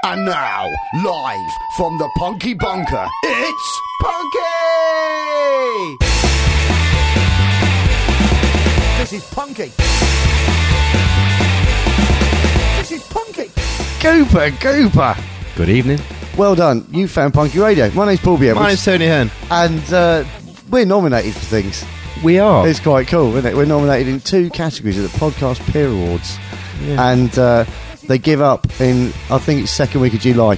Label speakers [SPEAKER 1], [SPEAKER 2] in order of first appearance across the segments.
[SPEAKER 1] And now, live from the Punky Bunker, it's Punky! This is Punky. This is Punky. Gooper.
[SPEAKER 2] Good evening.
[SPEAKER 1] Well done. You found Punky Radio. My name's Paul B. Edwards.
[SPEAKER 2] My name's Tony Hearn.
[SPEAKER 1] And we're nominated for things.
[SPEAKER 2] We are.
[SPEAKER 1] It's quite cool, isn't it? We're nominated in 2 categories at the Podcast Peer Awards.
[SPEAKER 2] Yeah.
[SPEAKER 1] And they give up in, I think it's 2nd week of July.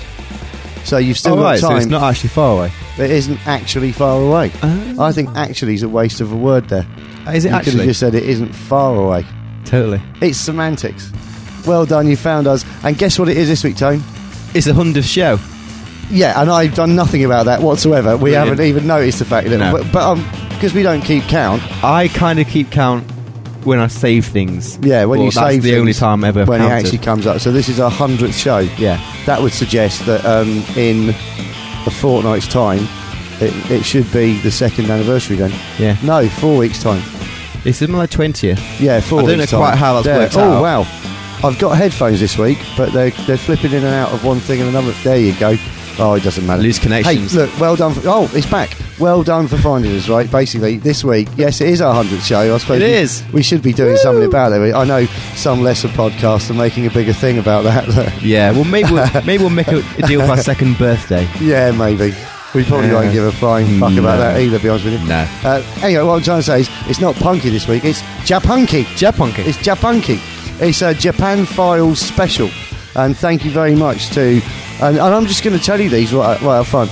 [SPEAKER 1] So you've still got time.
[SPEAKER 2] So it's not actually far away.
[SPEAKER 1] It isn't actually far away. I think actually is a waste of a word there.
[SPEAKER 2] Is it
[SPEAKER 1] you
[SPEAKER 2] actually?
[SPEAKER 1] could have just said it isn't far away.
[SPEAKER 2] Totally.
[SPEAKER 1] It's semantics. Well done, you found us. And guess what it is this week, Tone?
[SPEAKER 2] It's the 100th show.
[SPEAKER 1] Yeah, and I've done nothing about that whatsoever. We
[SPEAKER 2] Brilliant.
[SPEAKER 1] haven't even noticed the fact that...
[SPEAKER 2] No.
[SPEAKER 1] But because we don't keep count...
[SPEAKER 2] I kind of keep count when I save things.
[SPEAKER 1] Yeah, when you save
[SPEAKER 2] that's the only
[SPEAKER 1] things,
[SPEAKER 2] time ever I've
[SPEAKER 1] when
[SPEAKER 2] counted.
[SPEAKER 1] it actually comes up. So this is our 100th show.
[SPEAKER 2] Yeah.
[SPEAKER 1] That would suggest that in a fortnight's time, it should be the 2nd anniversary then.
[SPEAKER 2] Yeah.
[SPEAKER 1] No, 4 weeks' time.
[SPEAKER 2] It's in like 20th.
[SPEAKER 1] Yeah, 4
[SPEAKER 2] I
[SPEAKER 1] weeks'
[SPEAKER 2] don't know
[SPEAKER 1] time.
[SPEAKER 2] quite how that's
[SPEAKER 1] There.
[SPEAKER 2] worked
[SPEAKER 1] Oh,
[SPEAKER 2] out.
[SPEAKER 1] wow. I've got headphones this week, but they're flipping in and out of one thing and another. There you go. Oh, it doesn't matter.
[SPEAKER 2] Lose connections.
[SPEAKER 1] Hey, look, well done. It's back. Well done for finding us, right? Basically, this week, yes, it is our 100th show. I suppose
[SPEAKER 2] It is.
[SPEAKER 1] We should be doing something about it. I know some lesser podcasts are making a bigger thing about that.
[SPEAKER 2] Yeah, well, maybe we'll make a deal for our 2nd birthday.
[SPEAKER 1] Yeah, maybe. We probably won't give a flying fuck about that either, to be honest with you.
[SPEAKER 2] No.
[SPEAKER 1] Anyway, what I'm trying to say is, it's not punky this week, it's Japunky.
[SPEAKER 2] Japunky.
[SPEAKER 1] It's Japunky. It's a Japan Files special. And thank you very much to... And I'm just going to tell you these right up front.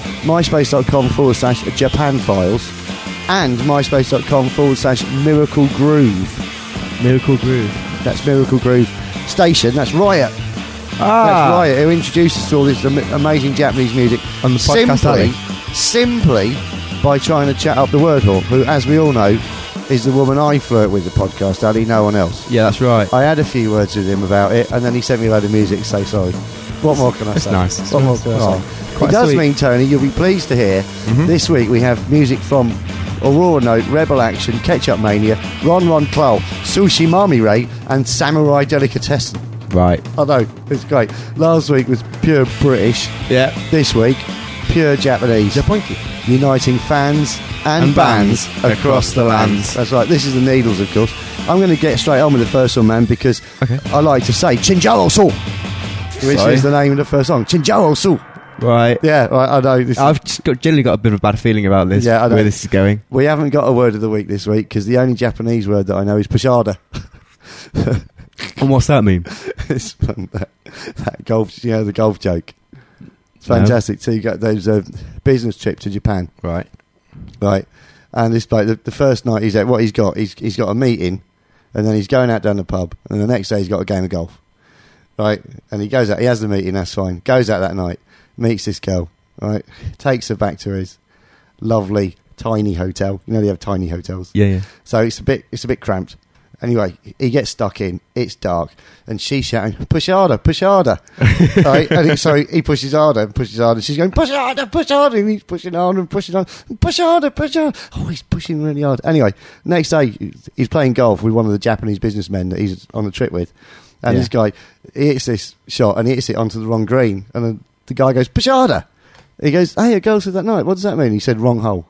[SPEAKER 1] MySpace.com/Japan Files and MySpace.com/Miracle Groove.
[SPEAKER 2] Miracle Groove.
[SPEAKER 1] That's Miracle Groove Station. That's Riot. That's Riot, who introduced us to all this amazing Japanese music
[SPEAKER 2] On the podcast
[SPEAKER 1] simply by trying to chat up the Word Whore, who, as we all know, is the woman I flirt with, the podcast alley, no one else.
[SPEAKER 2] Yeah, that's right.
[SPEAKER 1] I had a few words with him about it, and then he sent me a load of music to say sorry. What more can I say?
[SPEAKER 2] Nice.
[SPEAKER 1] What more can I say?
[SPEAKER 2] Quite
[SPEAKER 1] It does
[SPEAKER 2] sweet.
[SPEAKER 1] mean, Tony, you'll be pleased to hear, this week we have music from Aurora Note, Rebel Action, Ketchup Mania, Ron Clow, Sushi Mami Ray, and Samurai Delicatessen.
[SPEAKER 2] Right.
[SPEAKER 1] I know, it's great. Last week was pure British.
[SPEAKER 2] Yeah.
[SPEAKER 1] This week, pure Japanese.
[SPEAKER 2] Japunky.
[SPEAKER 1] Uniting fans and bands across the lands. That's right, this is the Needles, of course. I'm going to get straight on with the first one, man, because I like to say Chinjaro Soul, which is the name of the first song. Chinjaro Soul.
[SPEAKER 2] Right.
[SPEAKER 1] Yeah, I know.
[SPEAKER 2] I've just generally got a bit of a bad feeling about this.
[SPEAKER 1] Yeah, I know.
[SPEAKER 2] Where this is going.
[SPEAKER 1] We haven't got a word of the week this week because the only Japanese word that I know is Pashada.
[SPEAKER 2] And what's that mean?
[SPEAKER 1] It's that golf, the golf joke. It's fantastic. So you got there's a business trip to Japan,
[SPEAKER 2] Right.
[SPEAKER 1] and this bloke, the first night he's at, what he's got a meeting, and then he's going out down the pub, and the next day he's got a game of golf, right? And he goes out, he has the meeting, that's fine. Goes out that night, meets this girl, right? Takes her back to his lovely tiny hotel. You know they have tiny hotels.
[SPEAKER 2] Yeah.
[SPEAKER 1] So it's a bit cramped. Anyway, he gets stuck in. It's dark, and she's shouting, "Push harder, push harder!" Right? And so he pushes harder and pushes harder. She's going, "Push harder, push harder!" And he's pushing harder and pushing harder, push harder, push harder. Oh, he's pushing really hard. Anyway, next day he's playing golf with one of the Japanese businessmen that he's on the trip with, and this guy he hits this shot and he hits it onto the wrong green, and then the guy goes, "Push harder!" He goes, "Hey, a girl said that night. What does that mean?" He said, "Wrong hole."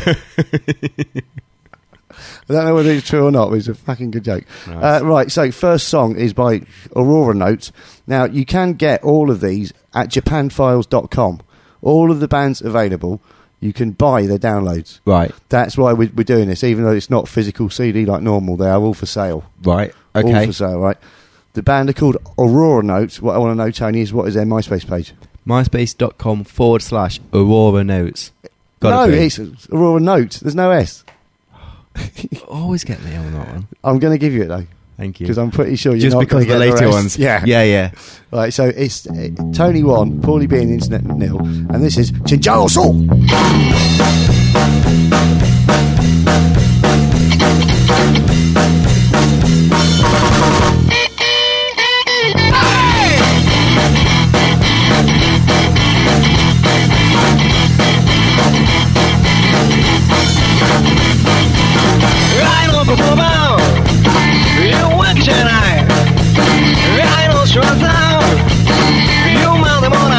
[SPEAKER 1] I don't know whether it's true or not, but it's a fucking good joke.
[SPEAKER 2] Nice.
[SPEAKER 1] Right, so first song is by Aurora Notes. Now, you can get all of these at japanfiles.com. All of the bands available, you can buy their downloads.
[SPEAKER 2] Right.
[SPEAKER 1] That's why we're doing this, even though it's not physical CD like normal. They are all for sale.
[SPEAKER 2] Right.
[SPEAKER 1] All
[SPEAKER 2] Okay.
[SPEAKER 1] for sale, right? The band are called Aurora Notes. What I want to know, Tony, is what is their MySpace page?
[SPEAKER 2] MySpace.com/Aurora Notes. Gotta be.
[SPEAKER 1] It's Aurora Notes. There's no S.
[SPEAKER 2] Always get me on that one.
[SPEAKER 1] I'm going to give you it, though.
[SPEAKER 2] Thank you.
[SPEAKER 1] Because I'm pretty sure you're
[SPEAKER 2] Just
[SPEAKER 1] not
[SPEAKER 2] because
[SPEAKER 1] going
[SPEAKER 2] of
[SPEAKER 1] to
[SPEAKER 2] the
[SPEAKER 1] get
[SPEAKER 2] later
[SPEAKER 1] rest.
[SPEAKER 2] ones.
[SPEAKER 1] Yeah. Right, so it's Tony 1, Paulie B and Internet Nil, and this is Chinjaro Soul.
[SPEAKER 3] You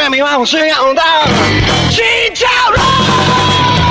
[SPEAKER 3] 生命往是样的新角落。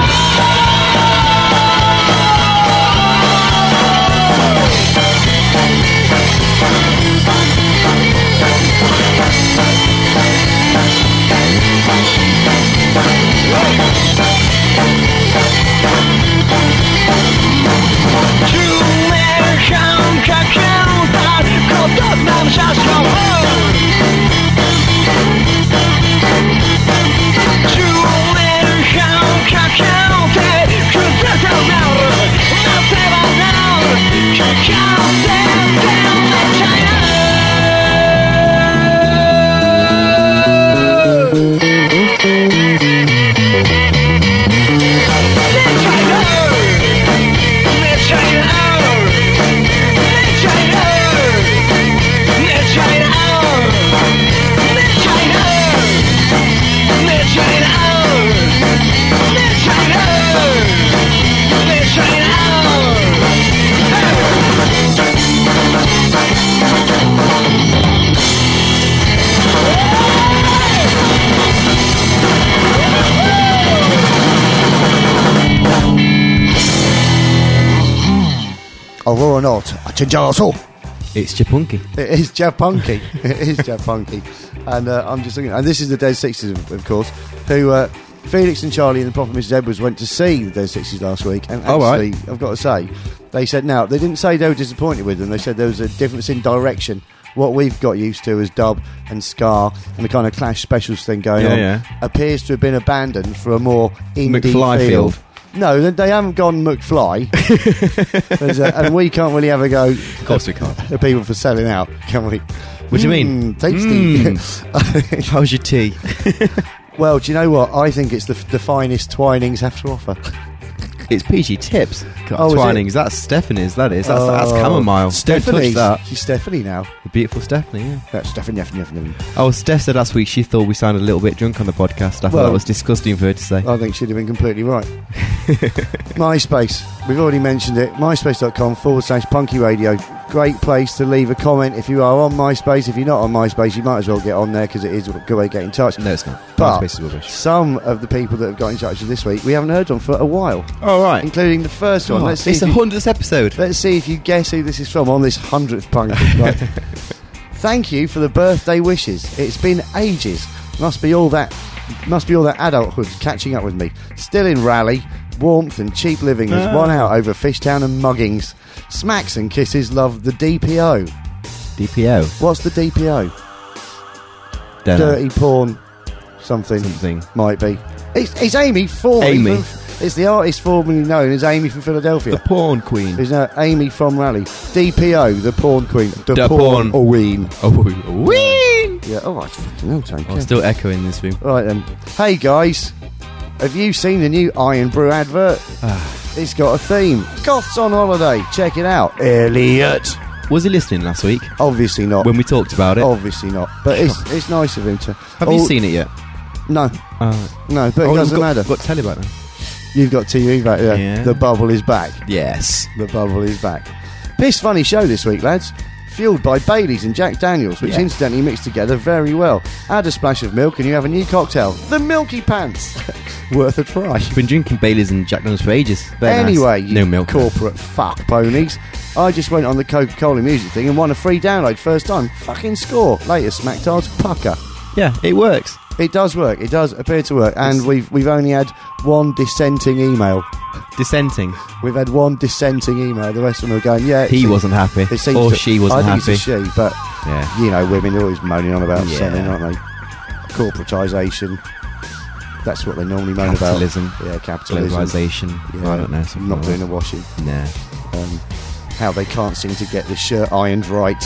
[SPEAKER 1] Or not, Chinjaraso.
[SPEAKER 2] It's Japunky.
[SPEAKER 1] It is Japunky. It is Japunky. And I'm just looking, and this is the Dead Sixties, of course, who Felix and Charlie and the Prophet Mrs. Edwards went to see the Dead Sixties last week. And actually, I've got to say, they said, now, they didn't say they were disappointed with them, they said there was a difference in direction. What we've got used to as dub and ska and the kind of Clash specials thing going on appears to have been abandoned for a more indie
[SPEAKER 2] McFly
[SPEAKER 1] feel.
[SPEAKER 2] field.
[SPEAKER 1] No, they haven't gone McFly. And we can't really have a go.
[SPEAKER 2] Of course we can't.
[SPEAKER 1] The people for selling out, can we?
[SPEAKER 2] What do you mean?
[SPEAKER 1] Tasty.
[SPEAKER 2] How's your tea?
[SPEAKER 1] Well, do you know what? I think it's the finest Twinings have to offer.
[SPEAKER 2] It's PG Tips.
[SPEAKER 1] Oh, is
[SPEAKER 2] Twinings. That's Stephanie's. That's chamomile.
[SPEAKER 1] Stephanie.
[SPEAKER 2] Don't touch that.
[SPEAKER 1] She's Stephanie now.
[SPEAKER 2] The beautiful Stephanie. Yeah.
[SPEAKER 1] That's Stephanie.
[SPEAKER 2] Oh, Steph said last week she thought we sounded a little bit drunk on the podcast. I thought that was disgusting for her to say.
[SPEAKER 1] I think she'd have been completely right. MySpace. We've already mentioned it. MySpace.com/Punky Radio. Great place to leave a comment if you are on MySpace. If you're not on MySpace, you might as well get on there because it is a good way to get in touch.
[SPEAKER 2] No, it's not.
[SPEAKER 1] But
[SPEAKER 2] MySpace is rubbish.
[SPEAKER 1] some of the people that have got in touch with this week we haven't heard from for a while.
[SPEAKER 2] Oh, right.
[SPEAKER 1] Including the first one. Let's see
[SPEAKER 2] it's the 100th episode.
[SPEAKER 1] Let's see if you guess who this is from on this 100th Punky. Right. Thank you for the birthday wishes. It's been ages. Must be all that adulthood catching up with me. Still in Raleigh. Warmth and cheap living has won out over Fishtown and muggings. Smacks and kisses love the DPO.
[SPEAKER 2] DPO.
[SPEAKER 1] What's the DPO?
[SPEAKER 2] Don't
[SPEAKER 1] Dirty
[SPEAKER 2] know.
[SPEAKER 1] porn. Something. Might be. It's Amy formerly.
[SPEAKER 2] Amy.
[SPEAKER 1] It's the artist formerly known as Amy from Philadelphia.
[SPEAKER 2] The porn queen.
[SPEAKER 1] There's now Amy from Raleigh. DPO, the porn queen.
[SPEAKER 2] The porn.
[SPEAKER 1] Queen.
[SPEAKER 2] Oh, ween.
[SPEAKER 1] Yeah, oh, I fucking know, Tank.
[SPEAKER 2] I'm still echoing this room.
[SPEAKER 1] Right then. Hey guys, have you seen the new Iron Brew advert? It's got a theme. Goths on holiday. Check it out. Elliot.
[SPEAKER 2] Was he listening last week
[SPEAKER 1] Obviously not.
[SPEAKER 2] when we talked about it?
[SPEAKER 1] Obviously not. But it's nice of him to.
[SPEAKER 2] Have you seen it yet?
[SPEAKER 1] No. No, but it doesn't matter.
[SPEAKER 2] Got telly back then.
[SPEAKER 1] You've got TV back there.
[SPEAKER 2] Yeah.
[SPEAKER 1] The bubble is back.
[SPEAKER 2] Yes.
[SPEAKER 1] The bubble is back. Piss funny show this week, lads. Fueled by Baileys and Jack Daniels, which incidentally mix together very well. Add a splash of milk and you have a new cocktail. The Milky Pants. Worth a try.
[SPEAKER 2] I've been drinking Baileys and Jack Daniels for ages. Very
[SPEAKER 1] Anyway,
[SPEAKER 2] nice.
[SPEAKER 1] you
[SPEAKER 2] No milk.
[SPEAKER 1] corporate fuck ponies. I just went on the Coca-Cola music thing and won a free download first time. Fucking score. Latest Smacktards pucker.
[SPEAKER 2] Yeah, it works.
[SPEAKER 1] It does work. It does appear to work. And we've only had one dissenting email.
[SPEAKER 2] Dissenting.
[SPEAKER 1] We've had one dissenting email. The rest of them are going, yeah.
[SPEAKER 2] He wasn't happy.
[SPEAKER 1] It seems
[SPEAKER 2] Or
[SPEAKER 1] to-
[SPEAKER 2] she wasn't
[SPEAKER 1] I think
[SPEAKER 2] happy.
[SPEAKER 1] it's a she, but
[SPEAKER 2] Yeah.
[SPEAKER 1] you know, women are always moaning on about
[SPEAKER 2] Yeah.
[SPEAKER 1] something, aren't they? Corporatisation. That's what they normally moan
[SPEAKER 2] Capitalism.
[SPEAKER 1] about. Yeah, capitalism.
[SPEAKER 2] Globalisation.
[SPEAKER 1] Yeah,
[SPEAKER 2] I don't know. something
[SPEAKER 1] not
[SPEAKER 2] like
[SPEAKER 1] doing
[SPEAKER 2] that.
[SPEAKER 1] the washing.
[SPEAKER 2] Nah.
[SPEAKER 1] How they can't seem to get the shirt ironed right.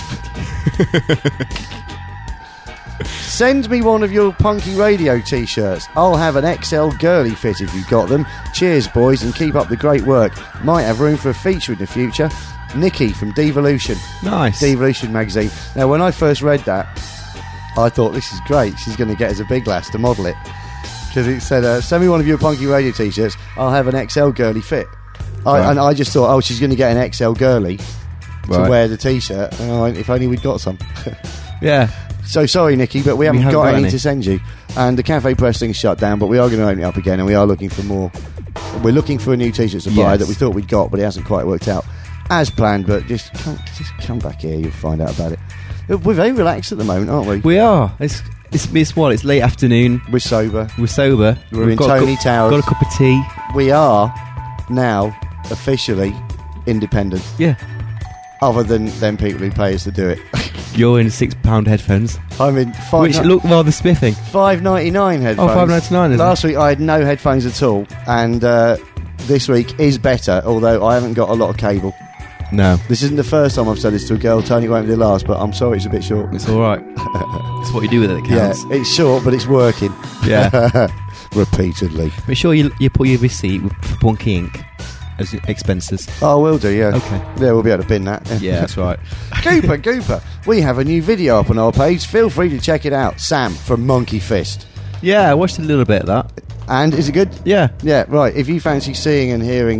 [SPEAKER 1] Send me one of your Punky Radio t-shirts. I'll have an XL girly fit if you've got them. Cheers, boys, and keep up the great work. Might have room for a feature in the future. Nikki from Devolution.
[SPEAKER 2] Nice.
[SPEAKER 1] Devolution magazine. Now, when I first read that, I thought, this is great. She's going to get us a big lass to model it. Because it said, send me one of your Punky Radio t-shirts. I'll have an XL girly fit. And I just thought, she's going to get an XL girly to wear the t-shirt. And if only we'd got some.
[SPEAKER 2] Yeah.
[SPEAKER 1] So sorry, Nikki, but we haven't
[SPEAKER 2] haven't
[SPEAKER 1] got
[SPEAKER 2] got
[SPEAKER 1] any
[SPEAKER 2] any.
[SPEAKER 1] to send you. And the Cafe Press thing's shut down, but we are going to open it up again, and we are looking for more. We're looking for a new T-shirt supplier
[SPEAKER 2] Yes.
[SPEAKER 1] that we thought we'd got, but it hasn't quite worked out as planned. But just come back here, you'll find out about it. We're very relaxed at the moment, aren't we?
[SPEAKER 2] We are. It's what? It's late afternoon.
[SPEAKER 1] We're sober.
[SPEAKER 2] We're sober.
[SPEAKER 1] We're in
[SPEAKER 2] got
[SPEAKER 1] Tony Towers.
[SPEAKER 2] Got a cup of tea.
[SPEAKER 1] We are now officially independent,
[SPEAKER 2] Yeah.
[SPEAKER 1] other than them people who pay us to do it.
[SPEAKER 2] You're in £6 headphones,
[SPEAKER 1] I'm in
[SPEAKER 2] which look rather spiffing.
[SPEAKER 1] $5.99 headphones.
[SPEAKER 2] Oh, $5.99, is it?
[SPEAKER 1] Last week I had no headphones at all, and this week is better, although I haven't got a lot of cable.
[SPEAKER 2] No,
[SPEAKER 1] This isn't the first time I've said this to a girl. Tony won't be the last, but I'm sorry it's a bit short.
[SPEAKER 2] it's all right. It's what you do with it that
[SPEAKER 1] Yeah,
[SPEAKER 2] counts.
[SPEAKER 1] it's short, but it's working.
[SPEAKER 2] Yeah.
[SPEAKER 1] Repeatedly.
[SPEAKER 2] Make sure you put your receipt for Punky Inc. as expenses.
[SPEAKER 1] Oh, will do, yeah.
[SPEAKER 2] Okay.
[SPEAKER 1] Yeah, we'll be able to bin that.
[SPEAKER 2] Yeah, that's right.
[SPEAKER 1] Gooper, we have a new video up on our page. Feel free to check it out. Sam from Monkey Fist.
[SPEAKER 2] Yeah, I watched a little bit of that.
[SPEAKER 1] And is it good?
[SPEAKER 2] Yeah.
[SPEAKER 1] Yeah, right. If you fancy seeing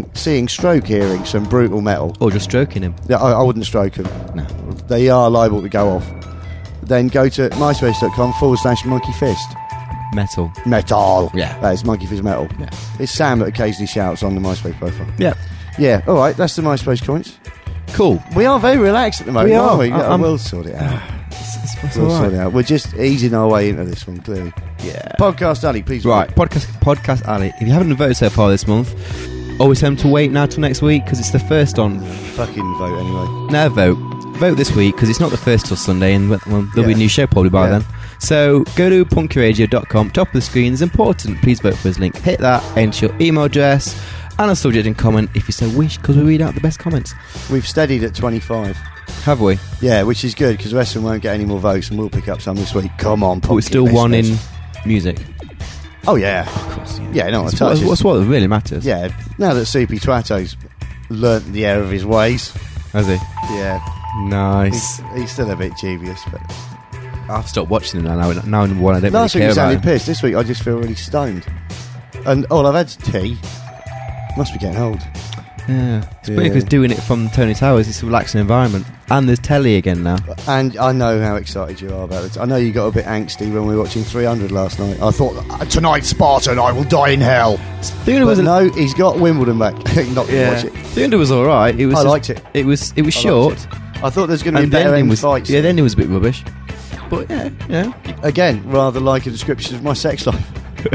[SPEAKER 1] hearing some brutal metal,
[SPEAKER 2] Or just stroking him.
[SPEAKER 1] yeah, I wouldn't stroke them.
[SPEAKER 2] No.
[SPEAKER 1] They are liable to go off. Then go to myspace.com/Monkey Fist.
[SPEAKER 2] Metal.
[SPEAKER 1] Metal.
[SPEAKER 2] Yeah.
[SPEAKER 1] That is Monkey Fist Metal.
[SPEAKER 2] Yeah.
[SPEAKER 1] It's Sam that occasionally shouts on the MySpace profile.
[SPEAKER 2] Yeah.
[SPEAKER 1] Yeah, alright, that's the MySpace comments.
[SPEAKER 2] Cool.
[SPEAKER 1] We are very relaxed at the moment,
[SPEAKER 2] We
[SPEAKER 1] aren't
[SPEAKER 2] are.
[SPEAKER 1] we? Yeah,
[SPEAKER 2] I'm-
[SPEAKER 1] we'll sort it out.
[SPEAKER 2] It's
[SPEAKER 1] We'll
[SPEAKER 2] all
[SPEAKER 1] sort
[SPEAKER 2] right.
[SPEAKER 1] it out. We're just easing our way into this one, clearly.
[SPEAKER 2] Yeah.
[SPEAKER 1] Podcast Ali, please.
[SPEAKER 2] Right, Podcast Alley. If you haven't voted so far this month, always tell them to wait now till next week because it's the first on.
[SPEAKER 1] Fucking vote anyway.
[SPEAKER 2] No, vote this week because it's not the first till Sunday, and there'll be a
[SPEAKER 1] Yeah.
[SPEAKER 2] new show probably by
[SPEAKER 1] Yeah.
[SPEAKER 2] then. So go to punkyradio.com, top of the screen. It's important. Please vote for his link. Hit that, enter your email address and a subject and comment if you so wish, because we read out the best comments.
[SPEAKER 1] We've steadied at 25.
[SPEAKER 2] Have we?
[SPEAKER 1] Yeah, which is good because the rest of them won't get any more votes, and we'll pick up some this week. Come on,
[SPEAKER 2] But we're still
[SPEAKER 1] pumpkin
[SPEAKER 2] one in
[SPEAKER 1] listeners.
[SPEAKER 2] music.
[SPEAKER 1] Oh yeah,
[SPEAKER 2] Of course.
[SPEAKER 1] yeah. No,
[SPEAKER 2] What's what really matters.
[SPEAKER 1] Yeah, now that CP Twato's learnt the error of his ways,
[SPEAKER 2] Has he?
[SPEAKER 1] yeah,
[SPEAKER 2] Nice.
[SPEAKER 1] he's still a bit dubious. But
[SPEAKER 2] I've stopped watching him now. Now I don't really
[SPEAKER 1] last week
[SPEAKER 2] care
[SPEAKER 1] you
[SPEAKER 2] about
[SPEAKER 1] sounded
[SPEAKER 2] him.
[SPEAKER 1] pissed. This week I just feel really stoned, and all I've had is tea. Must be getting old.
[SPEAKER 2] Yeah. It's
[SPEAKER 1] Yeah.
[SPEAKER 2] weird because doing it from Tony Towers, it's a relaxing environment. And there's telly again now.
[SPEAKER 1] And I know how excited you are about it. I know you got a bit angsty when we were watching 300 last night. I thought, tonight, Spartan, I will die in hell.
[SPEAKER 2] 300 was
[SPEAKER 1] But no, he's got Wimbledon back. Not to watch it.
[SPEAKER 2] 300 was alright. It was
[SPEAKER 1] I
[SPEAKER 2] just-
[SPEAKER 1] liked it.
[SPEAKER 2] It was
[SPEAKER 1] I liked
[SPEAKER 2] short.
[SPEAKER 1] it. I thought there was going to be
[SPEAKER 2] And the
[SPEAKER 1] better
[SPEAKER 2] ending
[SPEAKER 1] end
[SPEAKER 2] was
[SPEAKER 1] fights.
[SPEAKER 2] the ending was a bit rubbish. But yeah.
[SPEAKER 1] Again, rather like a description of my sex life.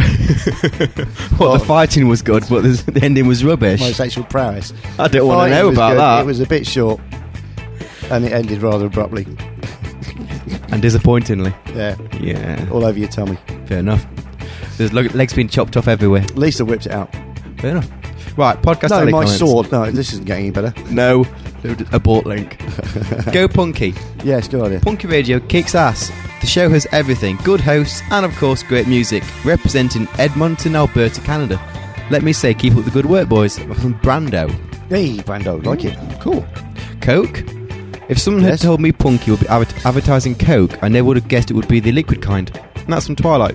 [SPEAKER 2] Well, the fighting was good, but the ending was rubbish.
[SPEAKER 1] My sexual prowess.
[SPEAKER 2] I don't want to
[SPEAKER 1] Fighting
[SPEAKER 2] know
[SPEAKER 1] was
[SPEAKER 2] about
[SPEAKER 1] good.
[SPEAKER 2] that.
[SPEAKER 1] It was a bit short. And it ended rather abruptly.
[SPEAKER 2] And disappointingly.
[SPEAKER 1] Yeah,
[SPEAKER 2] Yeah.
[SPEAKER 1] all over your tummy.
[SPEAKER 2] Fair enough. There's legs being chopped off everywhere.
[SPEAKER 1] Lisa whipped it out.
[SPEAKER 2] Fair enough. Right, podcast.
[SPEAKER 1] No,
[SPEAKER 2] alley
[SPEAKER 1] my
[SPEAKER 2] comments.
[SPEAKER 1] sword. No, this isn't getting any better.
[SPEAKER 2] No. Abort link. Go Punky.
[SPEAKER 1] Yes, good idea.
[SPEAKER 2] Punky Radio kicks ass. The show has everything. Good hosts and, of course, great music. Representing Edmonton, Alberta, Canada. Let me say, keep up the good work, boys. From Brando.
[SPEAKER 1] Hey, Brando, like it.
[SPEAKER 2] Cool. Coke? If someone
[SPEAKER 1] Yes.
[SPEAKER 2] had told me Punky would be advertising Coke, I never would have guessed it would be the liquid kind. And that's from Twilight.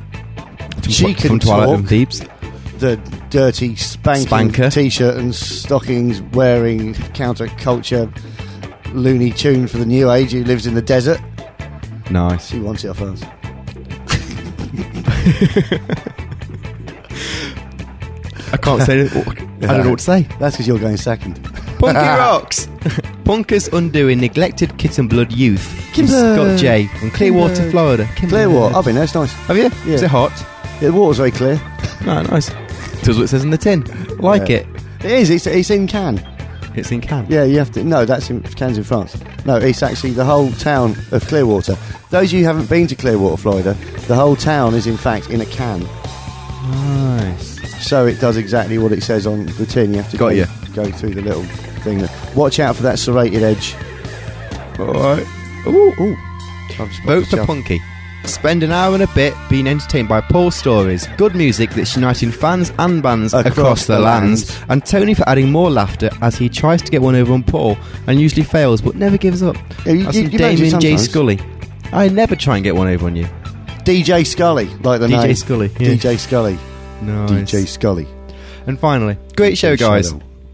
[SPEAKER 1] She can
[SPEAKER 2] from Twilight
[SPEAKER 1] talk.
[SPEAKER 2] and Thebes.
[SPEAKER 1] The dirty
[SPEAKER 2] Spanker.
[SPEAKER 1] t-shirt and stockings wearing counterculture Looney Tune for the new age who lives in the desert.
[SPEAKER 2] Nice.
[SPEAKER 1] She wants it off us.
[SPEAKER 2] I can't say it. I don't know what to say.
[SPEAKER 1] That's because you're going second.
[SPEAKER 2] Punky rocks. Punkers undoing neglected kitten blood youth. From
[SPEAKER 1] Kimber.
[SPEAKER 2] Scott J. from Clearwater,
[SPEAKER 1] Kimber.
[SPEAKER 2] Florida.
[SPEAKER 1] Clearwater. I've been there. It's nice.
[SPEAKER 2] Have you?
[SPEAKER 1] Yeah.
[SPEAKER 2] Is it hot?
[SPEAKER 1] Yeah, the water's very clear.
[SPEAKER 2] No, nice. Does what it says on the tin. Like
[SPEAKER 1] Yeah.
[SPEAKER 2] it.
[SPEAKER 1] It is. It's in Cannes.
[SPEAKER 2] It's in Cannes.
[SPEAKER 1] Yeah, you have to. No, that's in Cannes in France. No, it's actually the whole town of Clearwater. Those of you who haven't been to Clearwater, Florida, the whole town is in fact in a can.
[SPEAKER 2] Nice.
[SPEAKER 1] So it does exactly what it says on the tin. You have to
[SPEAKER 2] Got ya.
[SPEAKER 1] go through the little thing. Watch out for that serrated edge.
[SPEAKER 2] Alright. Ooh.
[SPEAKER 1] Ooh. I've just
[SPEAKER 2] Vote for
[SPEAKER 1] myself.
[SPEAKER 2] Punky. Spend an hour and a bit being entertained by Paul's stories, good music that's uniting fans and bands across the lands, and Tony for adding more laughter as he tries to get one over on Paul and usually fails but never gives up.
[SPEAKER 1] Yeah,
[SPEAKER 2] That's
[SPEAKER 1] you
[SPEAKER 2] from
[SPEAKER 1] manage it
[SPEAKER 2] Damien J.
[SPEAKER 1] sometimes.
[SPEAKER 2] Scully. I never try and get one over on you.
[SPEAKER 1] DJ Scully, like the
[SPEAKER 2] DJ
[SPEAKER 1] name.
[SPEAKER 2] Scully, yeah.
[SPEAKER 1] DJ Scully.
[SPEAKER 2] Nice.
[SPEAKER 1] DJ Scully.
[SPEAKER 2] And finally, great show, guys.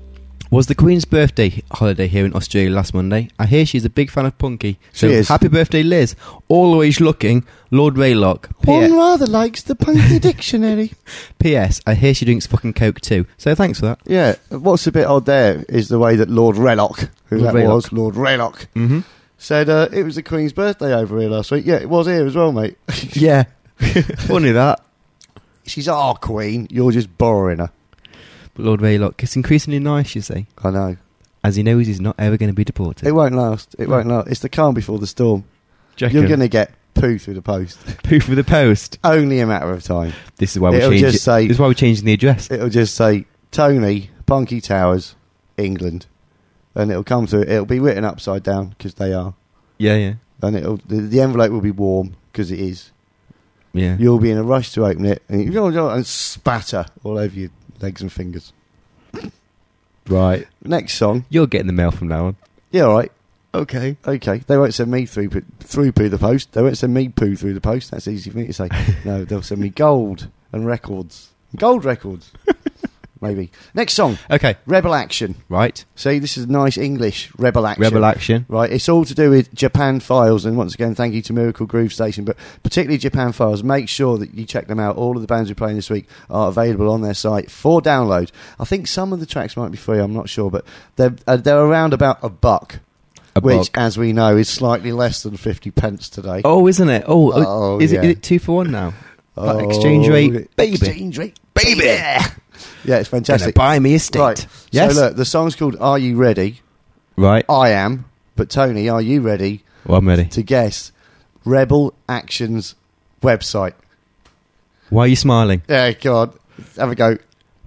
[SPEAKER 2] Was the Queen's birthday holiday here in Australia last Monday? I hear she's a big fan of Punky. So
[SPEAKER 1] She is.
[SPEAKER 2] happy birthday, Liz. Always looking, Lord Raylock.
[SPEAKER 1] One rather likes the Punky Dictionary.
[SPEAKER 2] P.S. I hear she drinks fucking Coke too. So thanks for that.
[SPEAKER 1] Yeah, what's a bit odd there is the way that Lord Raylock, who
[SPEAKER 2] Lord
[SPEAKER 1] that
[SPEAKER 2] Raylock.
[SPEAKER 1] was, Lord Raylock,
[SPEAKER 2] Mm-hmm.
[SPEAKER 1] said it was the Queen's birthday over here last week. Yeah, it was here as well, mate.
[SPEAKER 2] Yeah. Funny that.
[SPEAKER 1] She's our Queen, you're just borrowing her.
[SPEAKER 2] But Lord Raylock, it's increasingly nice, you see.
[SPEAKER 1] I know.
[SPEAKER 2] As he knows he's not ever going to be deported.
[SPEAKER 1] It won't last. It won't last. It's the calm before the storm.
[SPEAKER 2] Jacob,
[SPEAKER 1] You're going to get poo through the post.
[SPEAKER 2] poof with the post.
[SPEAKER 1] Only a matter of time.
[SPEAKER 2] This is why we're
[SPEAKER 1] It'll
[SPEAKER 2] changing.
[SPEAKER 1] just say-
[SPEAKER 2] This is why we're changing the address.
[SPEAKER 1] It'll just say, Tony, Punky Towers, England. And it'll come through. It'll be written upside down, because they are.
[SPEAKER 2] Yeah.
[SPEAKER 1] And the envelope will be warm, because it is.
[SPEAKER 2] Yeah.
[SPEAKER 1] You'll be in a rush to open it, and, and spatter all over your legs and fingers.
[SPEAKER 2] Right.
[SPEAKER 1] Next song.
[SPEAKER 2] You're getting the mail from now on.
[SPEAKER 1] Yeah, all right.
[SPEAKER 2] Okay.
[SPEAKER 1] Okay. They won't send me through poo the post. They won't send me poo through the post. That's easy for me to say. No, they'll send me gold and records. Gold records. Maybe. Next song.
[SPEAKER 2] Okay.
[SPEAKER 1] Rebel Action.
[SPEAKER 2] Right.
[SPEAKER 1] See, this is nice English. Rebel Action.
[SPEAKER 2] Rebel Action.
[SPEAKER 1] Right, it's all to do with Japan Files, and once again, thank you to Miracle Groove Station, but particularly Japan Files. Make sure that you check them out. All of the bands we're playing this week are available on their site for download. I think some of the tracks might be free, I'm not sure, but they're around about $1, which, as we know, is slightly less than 50 pence today.
[SPEAKER 2] Oh, isn't it?
[SPEAKER 1] Oh,
[SPEAKER 2] is
[SPEAKER 1] yeah.
[SPEAKER 2] it 2 for 1 now?
[SPEAKER 1] Oh,
[SPEAKER 2] Exchange rate, baby.
[SPEAKER 1] Exchange rate, baby. Yeah, it's fantastic.
[SPEAKER 2] Gonna buy me a state.
[SPEAKER 1] Right,
[SPEAKER 2] Yes.
[SPEAKER 1] so look, the song's called Are You Ready?
[SPEAKER 2] Right.
[SPEAKER 1] I am, but Tony, are you ready
[SPEAKER 2] Well, I'm ready.
[SPEAKER 1] to guess Rebel Action's website?
[SPEAKER 2] Why are you smiling?
[SPEAKER 1] Yeah, go on. Have a go.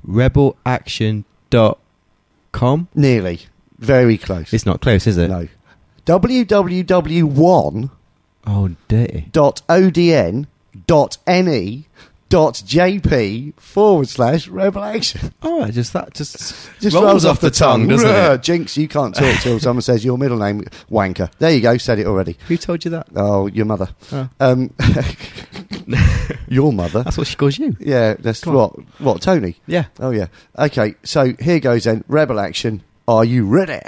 [SPEAKER 2] Rebelaction.com?
[SPEAKER 1] Nearly. Very close.
[SPEAKER 2] It's not close, is it?
[SPEAKER 1] No. www.1.odn.ne.jp
[SPEAKER 2] Oh, dirty.
[SPEAKER 1] /Rebel Action.
[SPEAKER 2] Oh, just
[SPEAKER 1] rolls off the tongue,
[SPEAKER 2] doesn't it?
[SPEAKER 1] Jinx, you can't talk till someone says your middle name, wanker. There you go, said it already.
[SPEAKER 2] Who told you that?
[SPEAKER 1] Oh, your mother.
[SPEAKER 2] Oh.
[SPEAKER 1] Your mother.
[SPEAKER 2] That's what she calls you.
[SPEAKER 1] Yeah, that's
[SPEAKER 2] Come on.
[SPEAKER 1] what, Tony?
[SPEAKER 2] Yeah.
[SPEAKER 1] Oh, yeah. Okay, so here goes then. Rebel Action. Are you ready?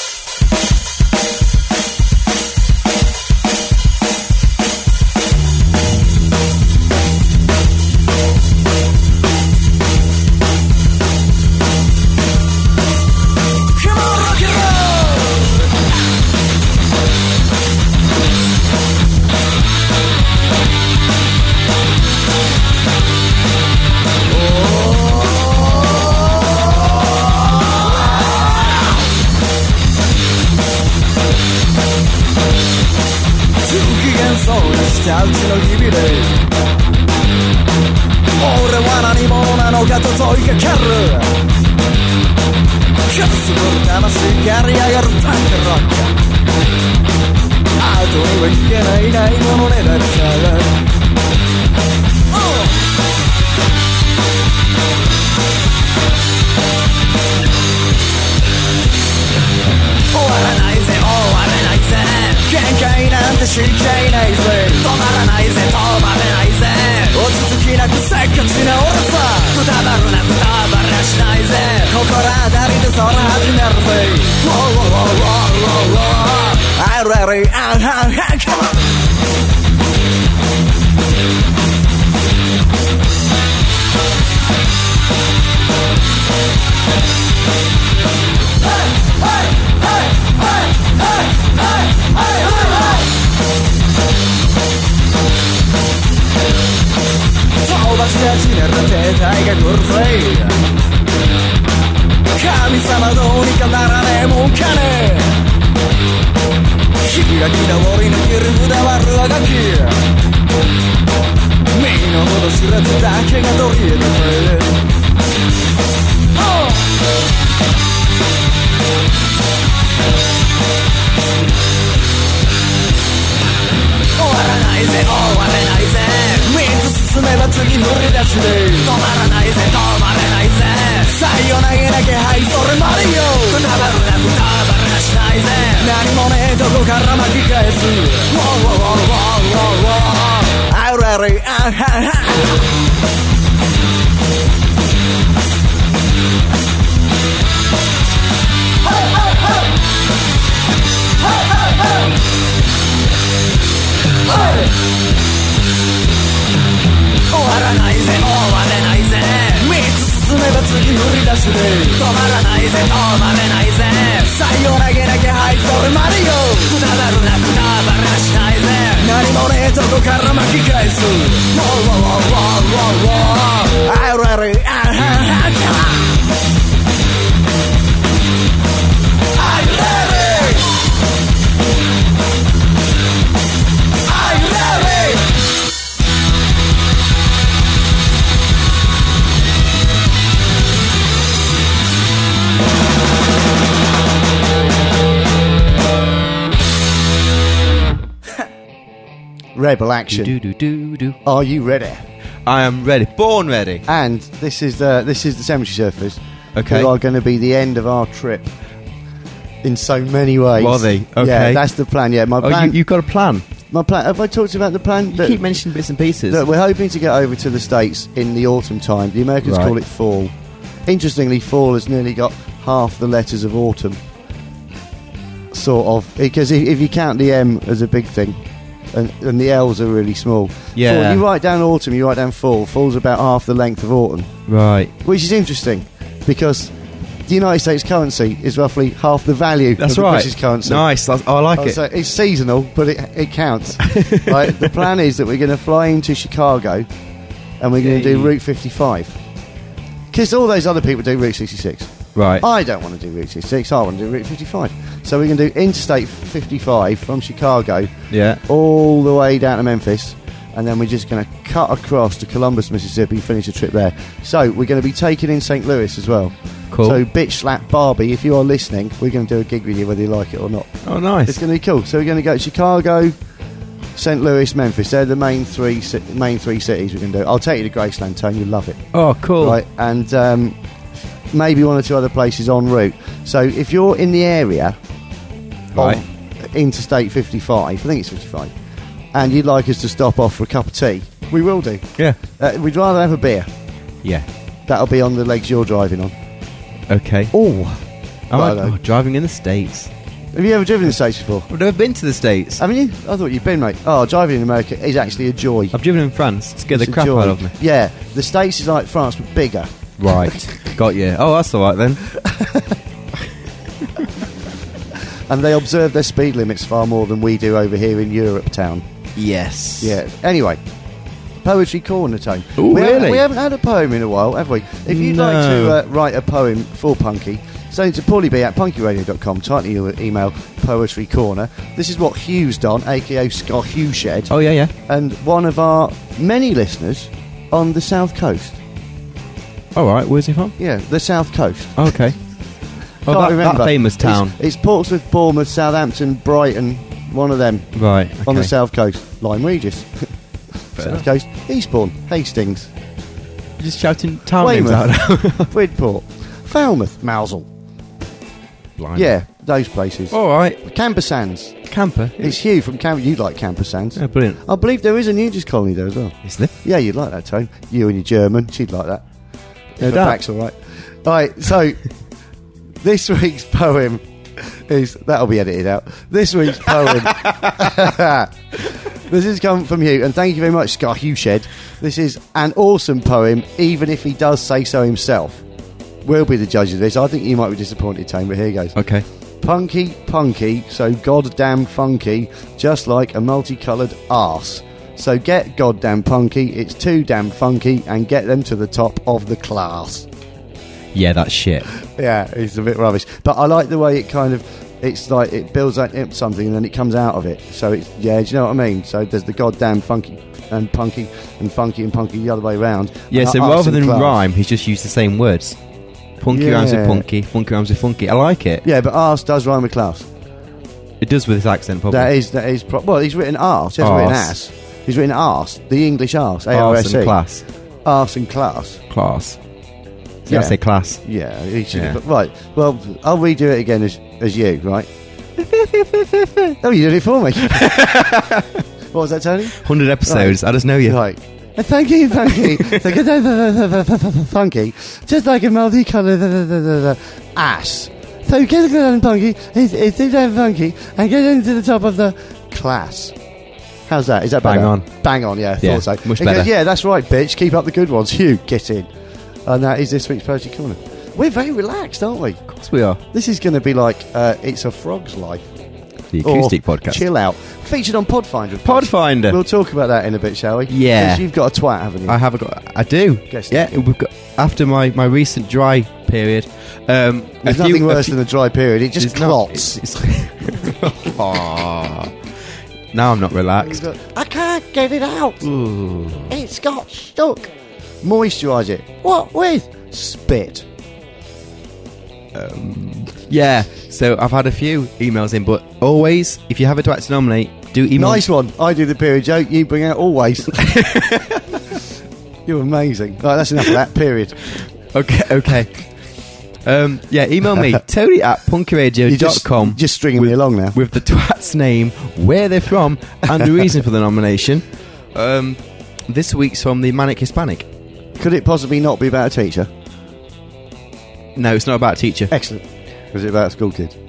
[SPEAKER 3] Come on, rock and不機嫌そうにしたうちの指で俺は何者なのかと問いかけるくすぶる魂狩り上がるパンクロック後には聞けないないものねだりさ終わらないぜ終われないぜ限界なんて知っちゃいないぜ止まらないぜ止まれないぜ落ち着きなくせっかちな俺さくたばるなくたばりゃしないぜ心当たりでそら始めるぜ I'm ready come on飛ばし始める停滞が来るぜ神様どうにかならねえもんかね開き直りの切り札はルアガキ身の程知らずだけが取り柄だぜ終わらないぜ終われないぜ水進めば次振り出しで止まらないぜ止まれないぜ最後投げなきゃはいそれまでよくたばるなくたばれなしないぜ何もねえとこから巻き返す I'm ready 次振り出して止まらないぜ止まれないぜ最後投げなきゃはいそれまでよくだばるなくだばらしないぜ何もねえとこから巻き返す I'm ready
[SPEAKER 1] Rebel action.
[SPEAKER 2] Do.
[SPEAKER 1] Are you ready?
[SPEAKER 2] I am ready. Born ready.
[SPEAKER 1] And this is the Cemetery Surfers.
[SPEAKER 2] Okay.
[SPEAKER 1] Who are going to be the end of our trip in so many ways.
[SPEAKER 2] Are they? Okay.
[SPEAKER 1] Yeah, that's the plan. Yeah, my plan.
[SPEAKER 2] You've got a plan.
[SPEAKER 1] My plan. Have I talked about the plan?
[SPEAKER 2] You keep mentioning bits and pieces.
[SPEAKER 1] Look, we're hoping to get over to the States in the autumn time. The Americans call it fall. Interestingly, fall has nearly got half the letters of autumn. Sort of. Because if you count the M as a big thing, and the L's are really small.
[SPEAKER 2] Yeah.
[SPEAKER 1] Fall, you write down autumn, you write down fall. Fall's about half the length of autumn.
[SPEAKER 2] Right.
[SPEAKER 1] Which is interesting, because the United States currency is roughly half the value of the British currency.
[SPEAKER 2] Nice. I like it.
[SPEAKER 1] So it's seasonal, but it counts. Right, the plan is that we're going to fly into Chicago and we're going to do Route 55. Because all those other people do Route 66.
[SPEAKER 2] Right.
[SPEAKER 1] I don't want to do Route 66, I want to do Route 55. So we're going to do Interstate 55 from Chicago all the way down to Memphis, and then we're just going to cut across to Columbus, Mississippi, finish the trip there. So we're going to be taking in St. Louis as well.
[SPEAKER 2] Cool.
[SPEAKER 1] So Bitch Slap Barbie, if you are listening, we're going to do a gig with you whether you like it or not.
[SPEAKER 2] Oh, nice.
[SPEAKER 1] It's going to be cool. So we're going to go to Chicago, St. Louis, Memphis. They're the main three cities we're going to do. I'll take you to Graceland, Tone. You'll love it.
[SPEAKER 2] Oh, cool.
[SPEAKER 1] Right, and maybe one or two other places en route. So if you're in the area of Interstate 55, I think it's 55, and you'd like us to stop off for a cup of tea, we will do.
[SPEAKER 2] Yeah.
[SPEAKER 1] We'd rather have a beer.
[SPEAKER 2] Yeah.
[SPEAKER 1] That'll be on the legs you're driving on.
[SPEAKER 2] Okay.
[SPEAKER 1] Oh,
[SPEAKER 2] driving in the States.
[SPEAKER 1] have you ever driven in the States before?
[SPEAKER 2] I've never been to the States.
[SPEAKER 1] Haven't you? I thought you'd been, mate. Oh, driving in America is actually a joy.
[SPEAKER 2] I've driven in France. Scared the
[SPEAKER 1] It's a
[SPEAKER 2] crap
[SPEAKER 1] joy.
[SPEAKER 2] out of me.
[SPEAKER 1] Yeah, the States is like France but bigger.
[SPEAKER 2] Right. Got you. Oh, that's all right then.
[SPEAKER 1] And they observe their speed limits far more than we do over here in Europe town.
[SPEAKER 2] Yes.
[SPEAKER 1] Yeah. Anyway, Poetry Corner, Tone.
[SPEAKER 2] Ooh, really?
[SPEAKER 1] We haven't had a poem in a while, have we? If you'd like to write a poem for Punky, send it to paulieb@punkyradio.com. Title your email Poetry Corner. This is what Hugh's done, aka Scott Hugh Shed,
[SPEAKER 2] Oh, yeah.
[SPEAKER 1] and one of our many listeners on the South Coast.
[SPEAKER 2] All right. Where's he from?
[SPEAKER 1] Yeah, the South Coast.
[SPEAKER 2] Oh, okay. Oh,
[SPEAKER 1] Can't
[SPEAKER 2] that
[SPEAKER 1] remember.
[SPEAKER 2] famous town.
[SPEAKER 1] It's Portsmouth, Bournemouth, Southampton, Brighton, one of them.
[SPEAKER 2] Right. Okay.
[SPEAKER 1] On the South Coast. Lyme Regis. South Coast. Eastbourne. Hastings.
[SPEAKER 2] Just shouting town names out.
[SPEAKER 1] Weymouth. Bridport. Falmouth. Mousel.
[SPEAKER 2] Blind.
[SPEAKER 1] Yeah, those places.
[SPEAKER 2] All right.
[SPEAKER 1] Camper Sands.
[SPEAKER 2] Camper.
[SPEAKER 1] It's Hugh from Camper. You like Camper Sands.
[SPEAKER 2] Yeah, brilliant.
[SPEAKER 1] I believe there is a nudist colony there as well.
[SPEAKER 2] Isn't it?
[SPEAKER 1] Yeah, you'd like that, Tone. You and your German. She'd like that.
[SPEAKER 2] No
[SPEAKER 1] If her
[SPEAKER 2] doubt.
[SPEAKER 1] back's all right. All right, so this week's poem is... That'll be edited out. This week's poem... This has come from Hugh, and thank you very much, Scott Hugh Shed. This is an awesome poem, even if he does say so himself. We'll be the judge of this. I think you might be disappointed, Tone, but here goes.
[SPEAKER 2] Okay.
[SPEAKER 1] Punky, so goddamn funky, just like a multicoloured arse. So get goddamn punky, it's too damn funky, and get them to the top of the class.
[SPEAKER 2] Yeah, that's shit.
[SPEAKER 1] Yeah, it's a bit rubbish. But I like the way it kind of... It's like it builds up something and then it comes out of it. So it's... Yeah, do you know what I mean? So there's the goddamn funky and punky and funky and punky the other way round.
[SPEAKER 2] Yeah,
[SPEAKER 1] And
[SPEAKER 2] so
[SPEAKER 1] arse
[SPEAKER 2] rather
[SPEAKER 1] and
[SPEAKER 2] than
[SPEAKER 1] class.
[SPEAKER 2] rhyme, he's just used the same words. Punky rhymes with
[SPEAKER 1] Yeah.
[SPEAKER 2] punky, funky rhymes with funky. I like it.
[SPEAKER 1] Yeah, but arse does rhyme with class.
[SPEAKER 2] It does with his accent, probably.
[SPEAKER 1] That is... Well, he's written arse. He hasn't written
[SPEAKER 2] Arse.
[SPEAKER 1] ass. He's written arse. The English arse.
[SPEAKER 2] Arse
[SPEAKER 1] A-R-S-E.
[SPEAKER 2] and class.
[SPEAKER 1] Arse and class.
[SPEAKER 2] Class.
[SPEAKER 1] Yeah.
[SPEAKER 2] Yeah, say class.
[SPEAKER 1] Yeah, he should
[SPEAKER 2] Yeah.
[SPEAKER 1] have. Right, well, I'll redo it again as you, right? Oh, you did it for me. What was that, Tony?
[SPEAKER 2] 100 episodes. I just know you.
[SPEAKER 1] Right. Funky, funky, funky, just like a multicoloured ass. So get it funky, it's too damn funky, and get into the top of the class. How's that? Is that better?
[SPEAKER 2] Bang on.
[SPEAKER 1] Bang on, yeah,
[SPEAKER 2] Yeah,
[SPEAKER 1] thought so.
[SPEAKER 2] much
[SPEAKER 1] He
[SPEAKER 2] better.
[SPEAKER 1] goes, yeah, that's right, bitch, keep up the good ones. You, get in. And that is this week's Poetry Corner. We're very relaxed, aren't we?
[SPEAKER 2] Of course we are.
[SPEAKER 1] This is going to be like It's a Frog's Life.
[SPEAKER 2] The acoustic
[SPEAKER 1] or
[SPEAKER 2] podcast.
[SPEAKER 1] Chill Out. Featured on Podfinder.
[SPEAKER 2] Podfinder.
[SPEAKER 1] We'll talk about that in a bit, shall we?
[SPEAKER 2] Yeah.
[SPEAKER 1] 'Cause you've got a twat, haven't you?
[SPEAKER 2] I do.
[SPEAKER 1] Guess
[SPEAKER 2] yeah, we've got, after my recent dry period.
[SPEAKER 1] There's nothing worse than a dry period. It just clots.
[SPEAKER 2] Now I'm not relaxed.
[SPEAKER 1] I can't get it out.
[SPEAKER 2] Ooh.
[SPEAKER 1] It's got stuck. Moisturise it. What with? Spit.
[SPEAKER 2] Yeah, so I've had a few emails in, but always, if you have a twat to nominate, do email.
[SPEAKER 1] Nice one. I do the period joke. You bring out always. You're amazing. Right, that's enough of that. Period.
[SPEAKER 2] Okay. Yeah, email me, tony@punkyradio.com.
[SPEAKER 1] Just stringing me along now.
[SPEAKER 2] With the twat's name, where they're from, and the reason for the nomination. This week's from the Manic Hispanic.
[SPEAKER 1] Could it possibly not be about a teacher?
[SPEAKER 2] No, it's not about a teacher.
[SPEAKER 1] Excellent. Was it about a school kid?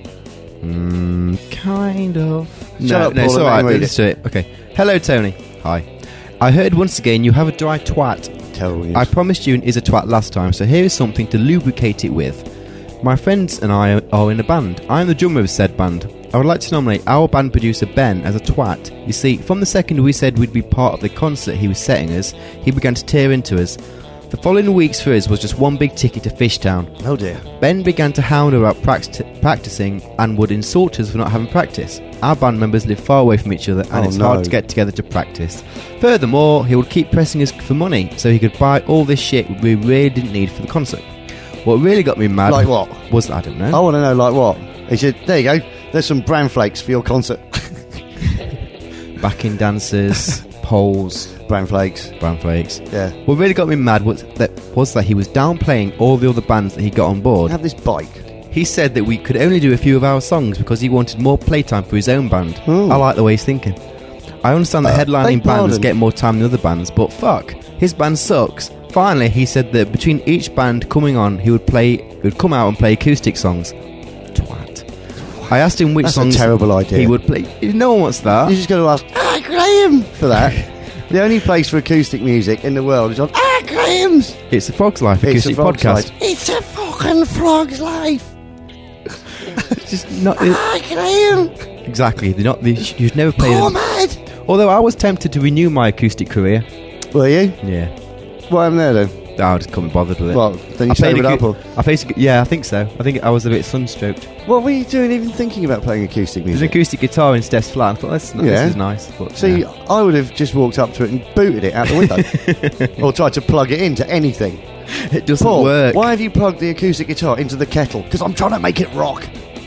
[SPEAKER 2] Kind of.
[SPEAKER 1] Shut up,
[SPEAKER 2] No, it's
[SPEAKER 1] Paul,
[SPEAKER 2] alright.
[SPEAKER 1] let me read
[SPEAKER 2] Let's do it. Okay. Hello, Tony. Hi. I heard once again you have a dry twat.
[SPEAKER 1] Terrible news.
[SPEAKER 2] I promised you an is a twat last time, so here is something to lubricate it with. My friends and I are in a band. I am the drummer of said band. I would like to nominate our band producer Ben as a twat. You see, from the second we said we'd be part of the concert he was setting us, he began to tear into us. The following weeks for us was just one big ticket to Fishtown.
[SPEAKER 1] Oh dear.
[SPEAKER 2] Ben began to hound her about practicing and would insult us for not having practice. Our band members live far away from each other and it's hard to get together to practice. Furthermore, he would keep pressing us for money so he could buy all this shit we really didn't need for the concert. What really got me mad...
[SPEAKER 1] Like what?
[SPEAKER 2] Was, I don't know.
[SPEAKER 1] I want to know, like what? He said, there you go. There's some bran flakes for your concert.
[SPEAKER 2] Backing dancers, poles...
[SPEAKER 1] Bran flakes. Yeah.
[SPEAKER 2] What really got me mad was that he was downplaying all the other bands that he got on board.
[SPEAKER 1] Have this bike.
[SPEAKER 2] He said that we could only do a few of our songs because he wanted more playtime for his own band.
[SPEAKER 1] Ooh.
[SPEAKER 2] I like the way he's thinking. I understand that headlining bands get more time than other bands, but fuck, his band sucks. Finally, he said that between each band coming on, he would come out and play acoustic songs. Twat. I asked him which songs
[SPEAKER 1] a terrible idea.
[SPEAKER 2] he would play. No one wants that.
[SPEAKER 1] You just got to ask, Graham, for that. The only place for acoustic music in the world is on Graham's.
[SPEAKER 2] It's the Frog's Life acoustic podcast.
[SPEAKER 1] It's a fucking Frog's Life.
[SPEAKER 2] Just not
[SPEAKER 1] Graham.
[SPEAKER 2] exactly. They're not. You've never played.
[SPEAKER 1] Mad.
[SPEAKER 2] Although I was tempted to renew my acoustic career.
[SPEAKER 1] Were you?
[SPEAKER 2] Yeah.
[SPEAKER 1] What happened there then?
[SPEAKER 2] I just couldn't be bothered with it.
[SPEAKER 1] Well, then you sobered up, or?
[SPEAKER 2] I think so. I think I was a bit sunstroked.
[SPEAKER 1] What were you doing even thinking about playing acoustic
[SPEAKER 2] There's an
[SPEAKER 1] music?
[SPEAKER 2] acoustic guitar in Steph's flat. I thought, this is nice. But,
[SPEAKER 1] See, I would have just walked up to it and booted it out the window. Or tried to plug it into anything.
[SPEAKER 2] it doesn't
[SPEAKER 1] Paul,
[SPEAKER 2] work.
[SPEAKER 1] why have you plugged the acoustic guitar into the kettle? Because I'm trying to make it rock.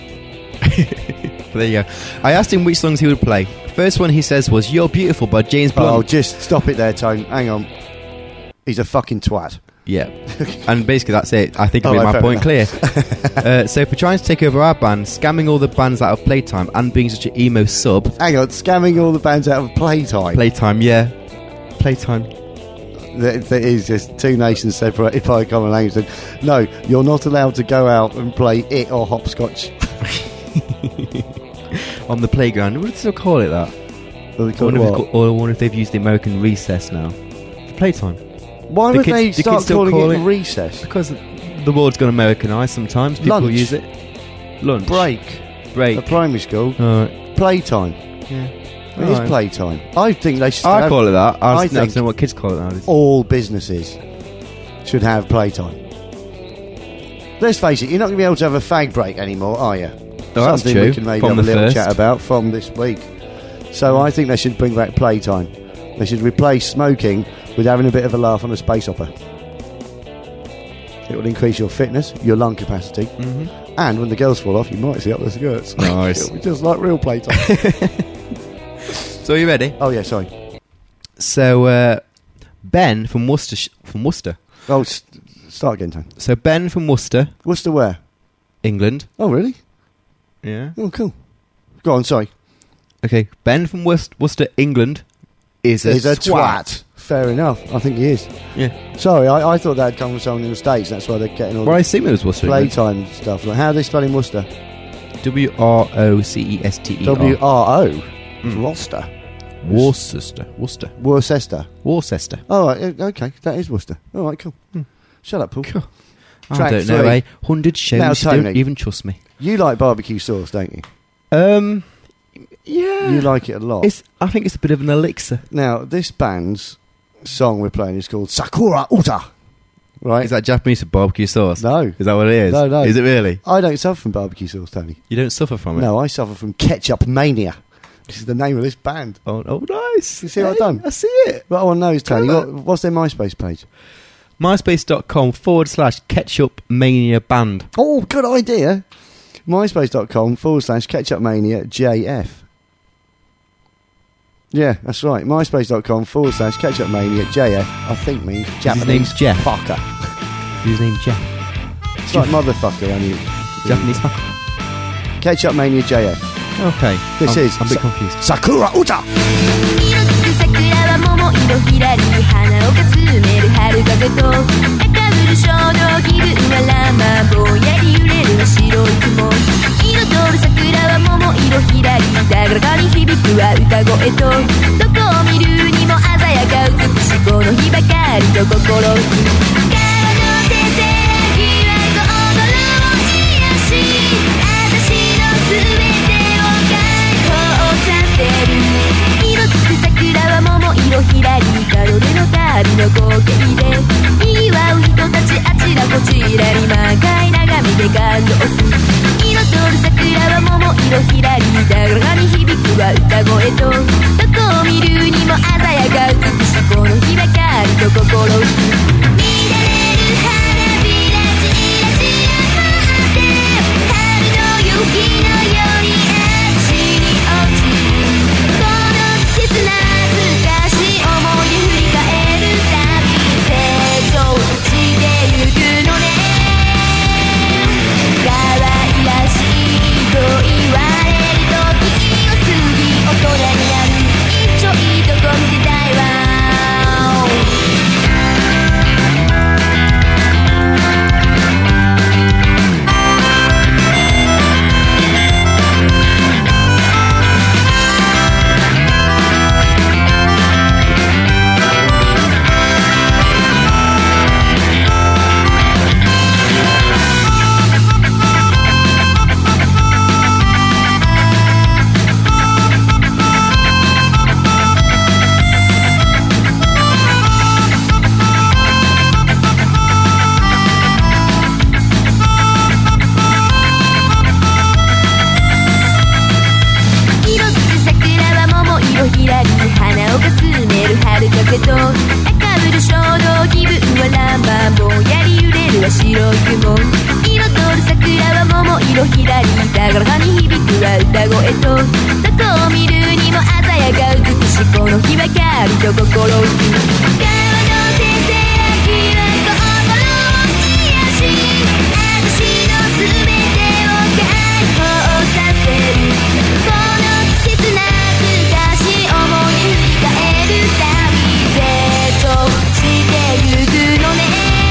[SPEAKER 2] There you go. I asked him which songs he would play. First one he says was You're Beautiful by James Blunt.
[SPEAKER 1] Oh, just stop it there, Tone. Hang on. He's a fucking twat.
[SPEAKER 2] Yeah. And basically that's it. I think I made my point clear. So for trying to take over our band, scamming all the bands out of Playtime and being such an emo sub.
[SPEAKER 1] Hang on, scamming all the bands out of Playtime.
[SPEAKER 2] Playtime, yeah. Playtime.
[SPEAKER 1] There is just two nations separated by a common language. No, you're not allowed to go out and play it or hopscotch.
[SPEAKER 2] On the playground. What do they still call it that? I wonder if they've used the American recess now. Playtime.
[SPEAKER 1] Why would they start calling it recess?
[SPEAKER 2] Because the world's gone Americanised sometimes. People
[SPEAKER 1] Lunch.
[SPEAKER 2] use it. Lunch.
[SPEAKER 1] Break. At primary school. Playtime.
[SPEAKER 2] Yeah.
[SPEAKER 1] It is playtime. I think they should
[SPEAKER 2] I call it that. I
[SPEAKER 1] think
[SPEAKER 2] don't know what kids call it nowadays.
[SPEAKER 1] all businesses should have playtime. Let's face it, you're not going to be able to have a fag break anymore, are you?
[SPEAKER 2] Oh, that's
[SPEAKER 1] Something
[SPEAKER 2] true.
[SPEAKER 1] we can maybe
[SPEAKER 2] From
[SPEAKER 1] have a
[SPEAKER 2] the
[SPEAKER 1] little
[SPEAKER 2] first.
[SPEAKER 1] chat about from this week. So I think they should bring back playtime. They should replace smoking with having a bit of a laugh on a space opera. It will increase your fitness, your lung capacity, and when the girls fall off, you might see up the skirts.
[SPEAKER 2] Nice.
[SPEAKER 1] It'll be just like real playtime.
[SPEAKER 2] So are you ready?
[SPEAKER 1] Oh yeah, sorry.
[SPEAKER 2] So Ben from Worcester.
[SPEAKER 1] Oh, start again, Tom.
[SPEAKER 2] So Ben from Worcester,
[SPEAKER 1] Worcester where?
[SPEAKER 2] England.
[SPEAKER 1] Oh really?
[SPEAKER 2] Yeah.
[SPEAKER 1] Oh cool. Go on, sorry.
[SPEAKER 2] Okay, Ben from Worcester, England is a twat.
[SPEAKER 1] Fair enough. I think he is.
[SPEAKER 2] Yeah.
[SPEAKER 1] Sorry, I thought that had come from someone in the States. That's why they're getting all
[SPEAKER 2] Well, I
[SPEAKER 1] the
[SPEAKER 2] assume it was Worcester.
[SPEAKER 1] playtime stuff. Like, how are they spelling Worcester?
[SPEAKER 2] WROCESTER.
[SPEAKER 1] WRO. Worcester.
[SPEAKER 2] Worcester.
[SPEAKER 1] Worcester.
[SPEAKER 2] Worcester.
[SPEAKER 1] Oh, right, okay. That is Worcester. All right, cool. Shut up, Paul.
[SPEAKER 2] I
[SPEAKER 1] Track
[SPEAKER 2] don't know,
[SPEAKER 1] 3.
[SPEAKER 2] 100 shows,
[SPEAKER 1] Now,
[SPEAKER 2] you
[SPEAKER 1] Tony.
[SPEAKER 2] don't even trust me.
[SPEAKER 1] You like barbecue sauce, don't you?
[SPEAKER 2] Yeah.
[SPEAKER 1] You like it a lot.
[SPEAKER 2] I think it's a bit of an elixir.
[SPEAKER 1] Now, this band's song we're playing is called Sakura Uta. Right?
[SPEAKER 2] Is that Japanese for barbecue sauce?
[SPEAKER 1] No.
[SPEAKER 2] Is that what it is?
[SPEAKER 1] No.
[SPEAKER 2] Is it really?
[SPEAKER 1] I don't suffer from barbecue sauce, Tony.
[SPEAKER 2] You don't suffer from it?
[SPEAKER 1] No, I suffer from ketchup mania. This is the name of this band.
[SPEAKER 2] Oh, nice.
[SPEAKER 1] You see what I've done?
[SPEAKER 2] I see it.
[SPEAKER 1] What I want to know is, Tony,
[SPEAKER 2] Clever.
[SPEAKER 1] what's their MySpace page?
[SPEAKER 2] MySpace.com/Ketchup Mania Band.
[SPEAKER 1] Oh, good idea. MySpace.com/Ketchup Mania JF. Yeah, that's right. MySpace.com/Ketchup Mania JF, I think means Japanese
[SPEAKER 2] name's Jeff.
[SPEAKER 1] fucker.
[SPEAKER 2] Whose name's Jeff?
[SPEAKER 1] It's like motherfucker, only
[SPEAKER 2] Japanese fuck.
[SPEAKER 1] Ketchup Mania JF.
[SPEAKER 2] Okay.
[SPEAKER 1] This is
[SPEAKER 2] I'm a bit confused.
[SPEAKER 1] Sakura Uta!
[SPEAKER 4] 色づく桜は桃色ひらり花をかすめる春風と高ぶる衝動気分はラマぼんやり揺れるは白い雲彩る桜は桃色ひらり高らかに響くは歌声とどこを見るにも鮮やか美しいこの日ばかりと心打つ川のせせらぎはゴーゴロを散らし私のすべてを解放させる色づく桜は桃色ひらり門出の旅の光景で賑わう人たちあちらこちらに満開眺めで感動する彩る桜は桃色ひらり高らかに響くは歌声とどこを見るにも鮮やか美しいこの日ばかりと心打つ乱れる花びらちらちら舞って春の雪のようにあっちに落ちるこの季節な懐かしい思い出振り返るたび成長してゆくのね可愛らしいと言われる時を過ぎ大人になる一丁いいとこ見せたいわひらり花をかすめる春風と高ぶる衝動気分はランバンぼんやり揺れるは白い雲彩る桜は桃色ひらり高らかに響くは歌声とどこを見るにも鮮やか美しいこの日ばかりと心打つ川のせせらぎは心を散らし私のすべてを解放させるこの季節な思い出振り返るたび成長してゆくのね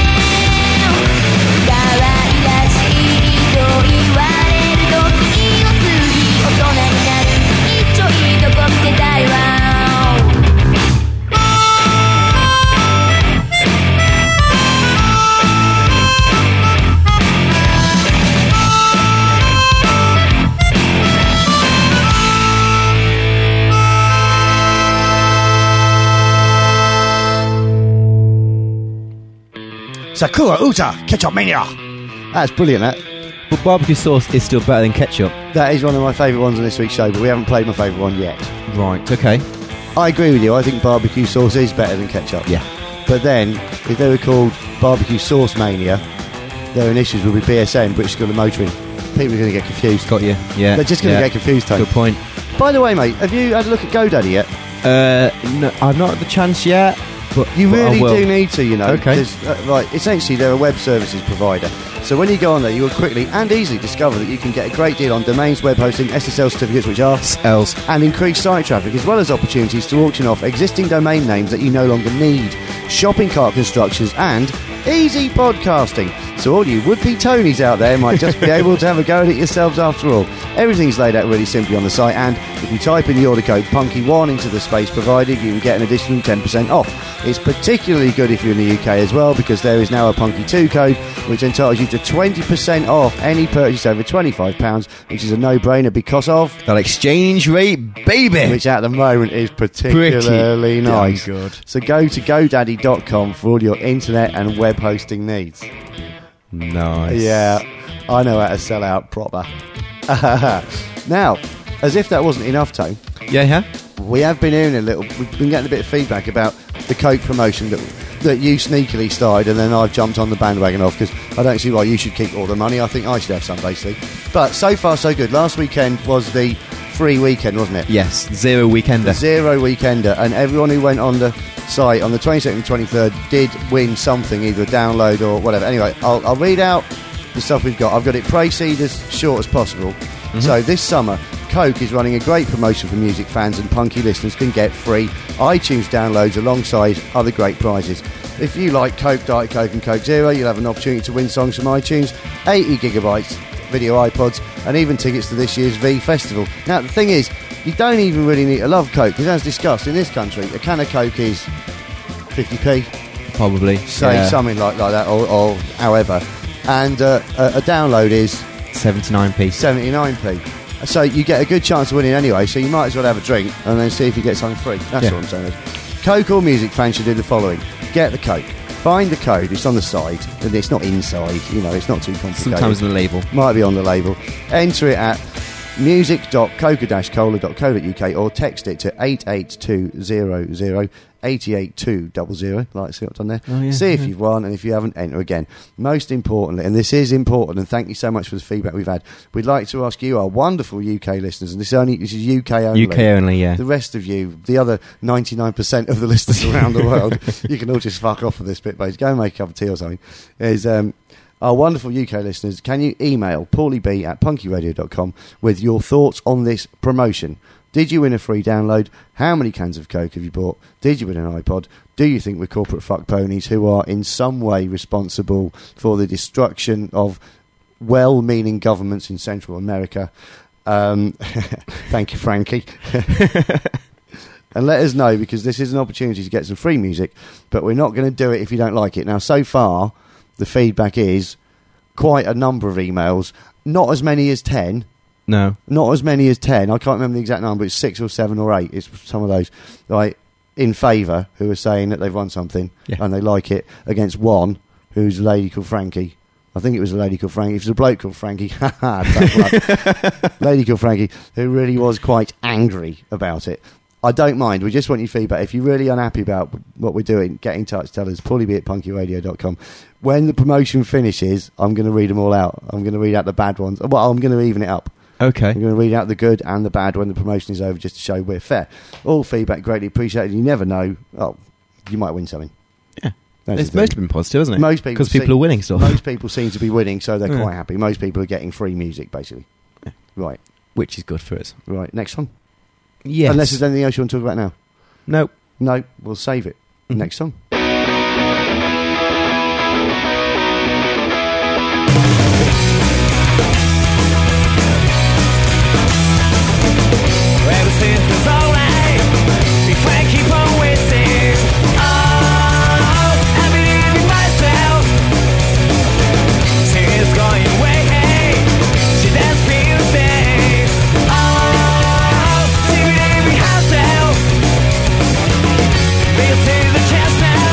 [SPEAKER 4] 可愛らしいと言われる時を過ぎ大人になる一丁いいとこ見せたいわ
[SPEAKER 1] Sakura Uta! Ketchup Mania! That's brilliant, that.
[SPEAKER 2] But barbecue sauce is still better than ketchup.
[SPEAKER 1] That is one of my favourite ones on this week's show, but we haven't played my favourite one yet.
[SPEAKER 2] Right, okay.
[SPEAKER 1] I agree with you. I think barbecue sauce is better than ketchup.
[SPEAKER 2] Yeah.
[SPEAKER 1] But then, if they were called Barbecue Sauce Mania, their initials would be BSM, British School of Motoring. People are going to get confused.
[SPEAKER 2] Got you. Yeah.
[SPEAKER 1] They're just going to get confused, Tony.
[SPEAKER 2] Good point.
[SPEAKER 1] By the way, mate, have you had a look at GoDaddy yet?
[SPEAKER 2] No, I've not had the chance yet. But
[SPEAKER 1] You
[SPEAKER 2] but I
[SPEAKER 1] really
[SPEAKER 2] will.
[SPEAKER 1] do need to, you know.
[SPEAKER 2] Okay.
[SPEAKER 1] Because, right, essentially, they're a web services provider. So when you go on there, you will quickly and easily discover that you can get a great deal on domains, web hosting, SSL certificates, which are
[SPEAKER 2] Else.
[SPEAKER 1] and increased site traffic, as well as opportunities to auction off existing domain names that you no longer need, shopping cart constructions, and easy podcasting. So all you would-be Tonys out there might just be able to have a go at it yourselves after all. Everything's laid out really simply on the site, and if you type in the order code PUNKY1 into the space provided, you can get an additional 10% off. It's particularly good if you're in the UK as well, because there is now a PUNKY2 code which entitles you to 20% off any purchase over £25, which is a no-brainer because of
[SPEAKER 2] That exchange rate, baby!
[SPEAKER 1] which at the moment is particularly
[SPEAKER 2] Pretty
[SPEAKER 1] nice.
[SPEAKER 2] damn good.
[SPEAKER 1] So go to godaddy.com for all your internet and web hosting needs.
[SPEAKER 2] Nice.
[SPEAKER 1] Yeah, I know how to sell out proper. Now, as if that wasn't enough, Tone,
[SPEAKER 2] Yeah.
[SPEAKER 1] we have been hearing we've been getting a bit of feedback about the Coke promotion that you sneakily started, and then I've jumped on the bandwagon of, because I don't see why you should keep all the money. I think I should have some, basically. But so far, so good. Last weekend was the free weekend, wasn't it?
[SPEAKER 2] Yes, Zero Weekender.
[SPEAKER 1] Zero Weekender, and everyone who went on the site on the 22nd and 23rd did win something, either a download or whatever. Anyway, I'll read out the stuff we've got. I've got it pre-seed as short as possible. So this summer, Coke is running a great promotion for music fans, and punky listeners can get free iTunes downloads alongside other great prizes. If you like Coke, Diet Coke and Coke Zero, you'll have an opportunity to win songs from iTunes, 80 gigabytes video iPods, and even tickets to this year's V Festival. Now, the thing is, you don't even really need to love Coke, because as discussed, in this country, a can of Coke is 50p,
[SPEAKER 2] Probably.
[SPEAKER 1] say something like that, or however, and a download is
[SPEAKER 2] 79p.
[SPEAKER 1] 79p. So you get a good chance of winning anyway, so you might as well have a drink and then see if you get something free. That's
[SPEAKER 2] Yeah.
[SPEAKER 1] what I'm saying. Coke or music fans should do the following. Get the Coke. Find the code. It's on the side. And it's not inside. It's not too complicated.
[SPEAKER 2] Sometimes on the label.
[SPEAKER 1] Might be on the label. Enter it at music.coca-cola.co.uk or text it to 88200 88200. Like, see what I've done there?
[SPEAKER 2] Oh, yeah,
[SPEAKER 1] see if
[SPEAKER 2] yeah.
[SPEAKER 1] you've won, and if you haven't, enter again. Most importantly, and this is important, and thank you so much for the feedback we've had, we'd like to ask you, our wonderful UK listeners, and this is UK only.
[SPEAKER 2] UK only, yeah.
[SPEAKER 1] The rest of you, the other 99% of the listeners around the world, you can all just fuck off for this bit, mate. Go and make a cup of tea or something. Is our wonderful UK listeners, can you email paulieb@punkyradio.com with your thoughts on this promotion? Did you win a free download? How many cans of Coke have you bought? Did you win an iPod? Do you think we're corporate fuck ponies who are in some way responsible for the destruction of well-meaning governments in Central America? Thank you, Frankie. And let us know, because this is an opportunity to get some free music, but we're not going to do it if you don't like it. Now, so far, the feedback is quite a number of emails, not as many as 10.
[SPEAKER 2] No.
[SPEAKER 1] Not as many as 10. I can't remember the exact number. It's 6 or 7 or 8. It's some of those, like, in favour, who are saying that they've won something and they like it, against one who's a lady called Frankie. I think it was a lady called Frankie. If it was a bloke called Frankie, tough luck. Lady called Frankie, who really was quite angry about it. I don't mind. We just want your feedback. If you're really unhappy about what we're doing, get in touch. Tell us. paulieb@punkyradio.com. When the promotion finishes, I'm going to read them all out. I'm going to read out the bad ones. Well, I'm going to even it up.
[SPEAKER 2] Okay.
[SPEAKER 1] I'm going to read out the good and the bad when the promotion is over, just to show we're fair. All feedback greatly appreciated. You never know. Oh, you might win something.
[SPEAKER 2] Yeah.
[SPEAKER 1] That's
[SPEAKER 2] It's
[SPEAKER 1] the thing.
[SPEAKER 2] mostly been positive, isn't it?
[SPEAKER 1] Most people
[SPEAKER 2] Because people
[SPEAKER 1] seem-
[SPEAKER 2] are winning stuff.
[SPEAKER 1] Most people seem to be winning, so they're
[SPEAKER 2] Yeah.
[SPEAKER 1] quite happy. Most people are getting free music, basically.
[SPEAKER 2] Yeah.
[SPEAKER 1] Right.
[SPEAKER 2] Which is good for us.
[SPEAKER 1] Right. Next song.
[SPEAKER 2] Yes.
[SPEAKER 1] Unless there's anything else you want to talk about now.
[SPEAKER 2] No.
[SPEAKER 1] No, we'll save it.
[SPEAKER 2] Mhm.
[SPEAKER 1] Next song.
[SPEAKER 3] Everything is alright if I keep on waiting. Oh, I believe in myself. She is going away. She does feel safe. Oh, she believes in herself. This is the chance now.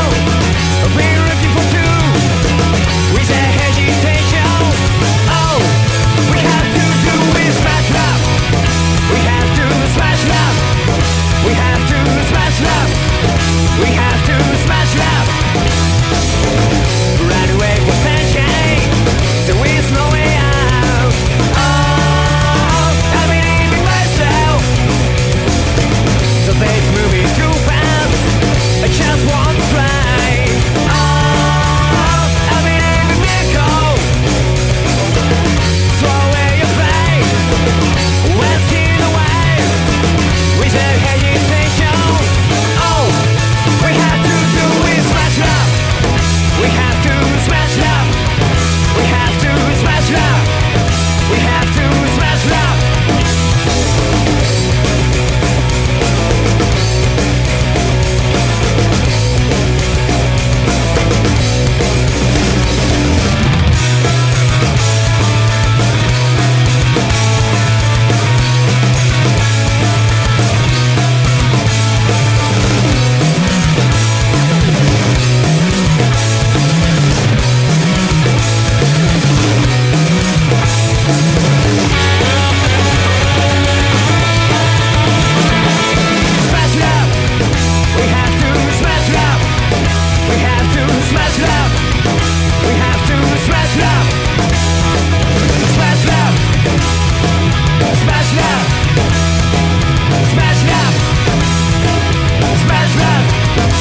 [SPEAKER 3] Smash it up. Smash it up. Smash it up.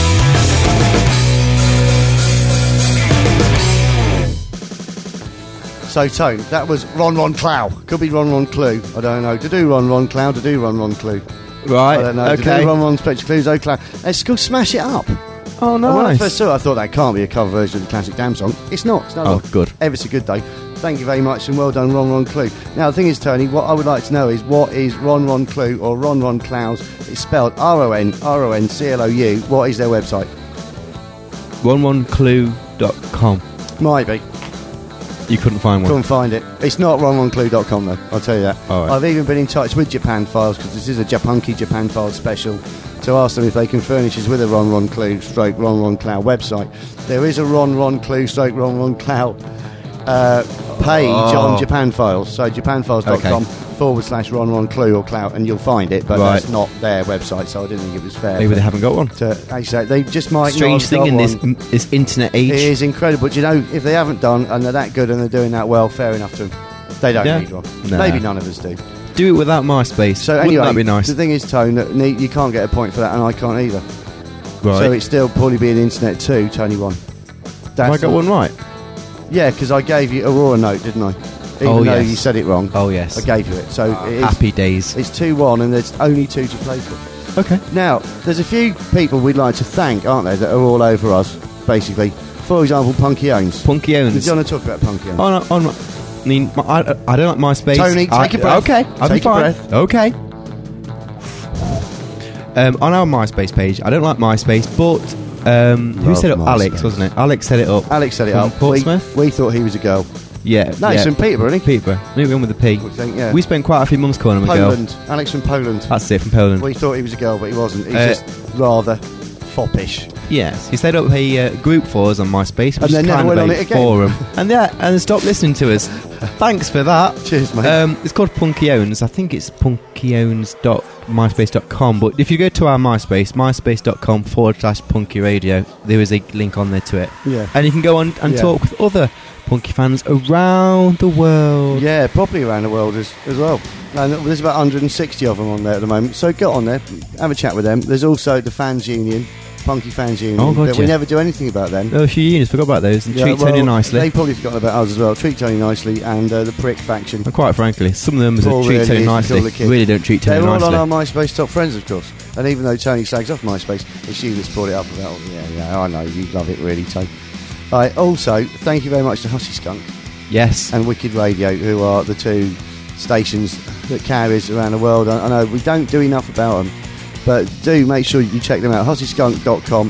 [SPEAKER 1] So, Tone, that was Ron Clow. Could be Ron Clue. I don't know. To do Ron Clow, to do Ron Clue.
[SPEAKER 2] Right,
[SPEAKER 1] I don't know.
[SPEAKER 2] okay.
[SPEAKER 1] To do Ron Spectre Clues, oh Clow. It's called Smash It Up.
[SPEAKER 2] Oh,
[SPEAKER 1] And when I
[SPEAKER 2] nice.
[SPEAKER 1] first saw it, I thought that can't be a cover version of the classic Damn song. It's not. It's not.
[SPEAKER 2] Oh, good.
[SPEAKER 1] Ever so good, though. Thank you very much, and well done, Ron Clue. Now, the thing is, Tony, what I would like to know is what is Ron Clue or Ron Clow's? It's spelled RONCLOU. What is their website?
[SPEAKER 2] 11clue.com.
[SPEAKER 1] Might be.
[SPEAKER 2] You couldn't find one.
[SPEAKER 1] Couldn't find it. It's not ronronclue.com though, I'll tell you that.
[SPEAKER 2] All right.
[SPEAKER 1] I've even been in touch with Japan Files, because this is a Japunky Japan Files special, to ask them if they can furnish us with a Ron Clue stroke Ron Clow website. There is a Ron Clue stroke Ron Clow page on Japan Files, so japanfiles.com /Ron Clue or Clout, and you'll find it, but
[SPEAKER 2] Right.
[SPEAKER 1] that's not their website, so I didn't think it was fair.
[SPEAKER 2] Maybe they haven't got one.
[SPEAKER 1] to actually, they just might
[SPEAKER 2] Strange
[SPEAKER 1] not
[SPEAKER 2] thing
[SPEAKER 1] have
[SPEAKER 2] in
[SPEAKER 1] got one.
[SPEAKER 2] this internet age.
[SPEAKER 1] It is incredible. Do you know, if they haven't done and they're that good and they're doing that well, fair enough to them. They don't
[SPEAKER 2] Yeah.
[SPEAKER 1] need one.
[SPEAKER 2] No.
[SPEAKER 1] Maybe none of us do.
[SPEAKER 2] Do it without MySpace.
[SPEAKER 1] So
[SPEAKER 2] Wouldn't
[SPEAKER 1] anyway,
[SPEAKER 2] that be nice?
[SPEAKER 1] the thing is, Tone, that you can't get a point for that, and I can't either.
[SPEAKER 2] Right.
[SPEAKER 1] So it's still probably being internet 2, Tony 1.
[SPEAKER 2] Have I got one right?
[SPEAKER 1] Yeah, because I gave you Aurora note, didn't I? Even
[SPEAKER 2] Oh,
[SPEAKER 1] though
[SPEAKER 2] yes.
[SPEAKER 1] you said it wrong,
[SPEAKER 2] Oh, yes.
[SPEAKER 1] I gave you it. So it is,
[SPEAKER 2] Happy days.
[SPEAKER 1] it's 2-1, and there's only 2 to play for.
[SPEAKER 2] Okay.
[SPEAKER 1] Now, there's a few people we'd like to thank, aren't there, that are all over us, basically. For example, Punky Owns.
[SPEAKER 2] Punky
[SPEAKER 1] Did
[SPEAKER 2] Owns.
[SPEAKER 1] you want to talk about Punky Owns?
[SPEAKER 2] Oh, no, I mean, I don't like MySpace.
[SPEAKER 1] Tony, take a breath.
[SPEAKER 2] Okay, I'll be
[SPEAKER 1] Take a
[SPEAKER 2] fine.
[SPEAKER 1] breath.
[SPEAKER 2] Okay. On our MySpace page, I don't like MySpace, but who
[SPEAKER 1] Love
[SPEAKER 2] set it up?
[SPEAKER 1] MySpace.
[SPEAKER 2] Alex, wasn't it? Alex set it up.
[SPEAKER 1] Alex set it
[SPEAKER 2] From
[SPEAKER 1] up.
[SPEAKER 2] Portsmouth?
[SPEAKER 1] We thought he was a girl.
[SPEAKER 2] Yeah.
[SPEAKER 1] No,
[SPEAKER 2] yeah.
[SPEAKER 1] it's from Peterborough, isn't he?
[SPEAKER 2] Peterborough. Maybe one with a P.
[SPEAKER 1] We think, yeah.
[SPEAKER 2] We spent quite a few months calling him a girl.
[SPEAKER 1] Poland. Alex from Poland.
[SPEAKER 2] That's it, from Poland.
[SPEAKER 1] We thought he was a girl, but he wasn't. He's
[SPEAKER 2] Uh,
[SPEAKER 1] just rather foppish.
[SPEAKER 2] Yes, he set up a group for us on MySpace, which
[SPEAKER 1] And
[SPEAKER 2] is
[SPEAKER 1] then never
[SPEAKER 2] kind
[SPEAKER 1] went
[SPEAKER 2] of
[SPEAKER 1] on
[SPEAKER 2] a
[SPEAKER 1] it again.
[SPEAKER 2] forum. And then stopped listening to us. Thanks for that.
[SPEAKER 1] Cheers, mate.
[SPEAKER 2] It's called Punky Owns. I think it's punkyowns.myspace.com. But if you go to our MySpace, myspace.com /punky radio, there is a link on there to it.
[SPEAKER 1] Yeah.
[SPEAKER 2] And you can go on and
[SPEAKER 1] Yeah.
[SPEAKER 2] talk with other punky fans around the world.
[SPEAKER 1] Yeah, probably around the world as well. And there's about 160 of them on there at the moment. So get on there, have a chat with them. There's also the Fans Union, Punky Fans Union.
[SPEAKER 2] Oh,
[SPEAKER 1] but
[SPEAKER 2] gotcha.
[SPEAKER 1] we never do anything about them.
[SPEAKER 2] Oh, a few units, forgot about those. And
[SPEAKER 1] Yeah,
[SPEAKER 2] treat
[SPEAKER 1] well,
[SPEAKER 2] Tony nicely.
[SPEAKER 1] They've probably forgotten about us as well. Treat Tony nicely and the Prick Faction.
[SPEAKER 2] And quite frankly, some of them
[SPEAKER 1] Paul
[SPEAKER 2] treat
[SPEAKER 1] really
[SPEAKER 2] Tony
[SPEAKER 1] is
[SPEAKER 2] nicely.
[SPEAKER 1] the kid.
[SPEAKER 2] Really don't treat Tony
[SPEAKER 1] They're all
[SPEAKER 2] nicely.
[SPEAKER 1] on our MySpace top friends, of course. And even though Tony slags off MySpace, it's you that's brought it up about. Yeah, I know you love it really, Tony. Also, thank you very much to Hussy Skunk
[SPEAKER 2] Yes.
[SPEAKER 1] and Wicked Radio, who are the two stations that carries around the world. I know we don't do enough about them, but do make sure you check them out. HussySkunk.com,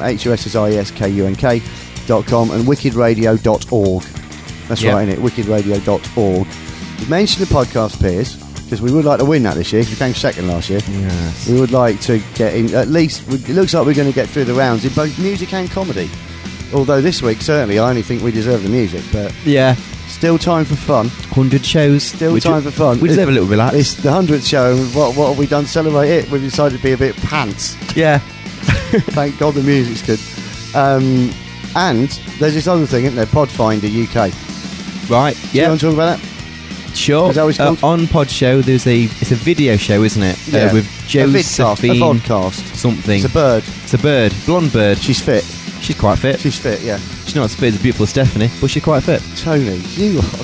[SPEAKER 1] HUSSIESKUNK.com, and wickedradio.org. That's
[SPEAKER 2] Yep.
[SPEAKER 1] right, innit? Wickedradio.org. Mention the podcast peers, because we would like to win that this year. We came second last year.
[SPEAKER 2] Yes.
[SPEAKER 1] We would like to get in, at least, it looks like we're going to get through the rounds in both music and comedy. Although this week, certainly, I only think we deserve the music, but
[SPEAKER 2] Yeah.
[SPEAKER 1] still time for fun.
[SPEAKER 2] 100 shows.
[SPEAKER 1] Still time for fun.
[SPEAKER 2] We deserve a little relax.
[SPEAKER 1] It's the 100th show, and what have we done to celebrate it? We've decided to be a bit pants.
[SPEAKER 2] Yeah.
[SPEAKER 1] Thank God the music's good. And there's this other thing, isn't there? Podfinder UK.
[SPEAKER 2] Right.
[SPEAKER 1] Do you
[SPEAKER 2] Yeah.
[SPEAKER 1] want to talk about that?
[SPEAKER 2] Sure.
[SPEAKER 1] Is that what it's called?
[SPEAKER 2] On Pod Show, it's a video show, isn't it?
[SPEAKER 1] Yeah.
[SPEAKER 2] With
[SPEAKER 1] A vidcast, a
[SPEAKER 2] Josephine
[SPEAKER 1] vodcast.
[SPEAKER 2] something.
[SPEAKER 1] It's a bird.
[SPEAKER 2] It's a bird, blonde bird.
[SPEAKER 1] She's fit.
[SPEAKER 2] She's quite fit.
[SPEAKER 1] She's fit, yeah.
[SPEAKER 2] She's not as fit as a beautiful Stephanie, but she's quite fit.
[SPEAKER 1] Tony, you are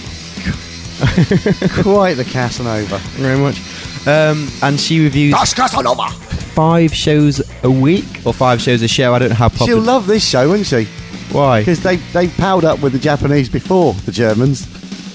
[SPEAKER 1] quite the Casanova.
[SPEAKER 2] Thank you very much. And she reviews 5 shows a week or 5 shows a show. I don't know how popular.
[SPEAKER 1] She'll love this show, won't she?
[SPEAKER 2] Why?
[SPEAKER 1] Because they palled up with the Japanese before the Germans.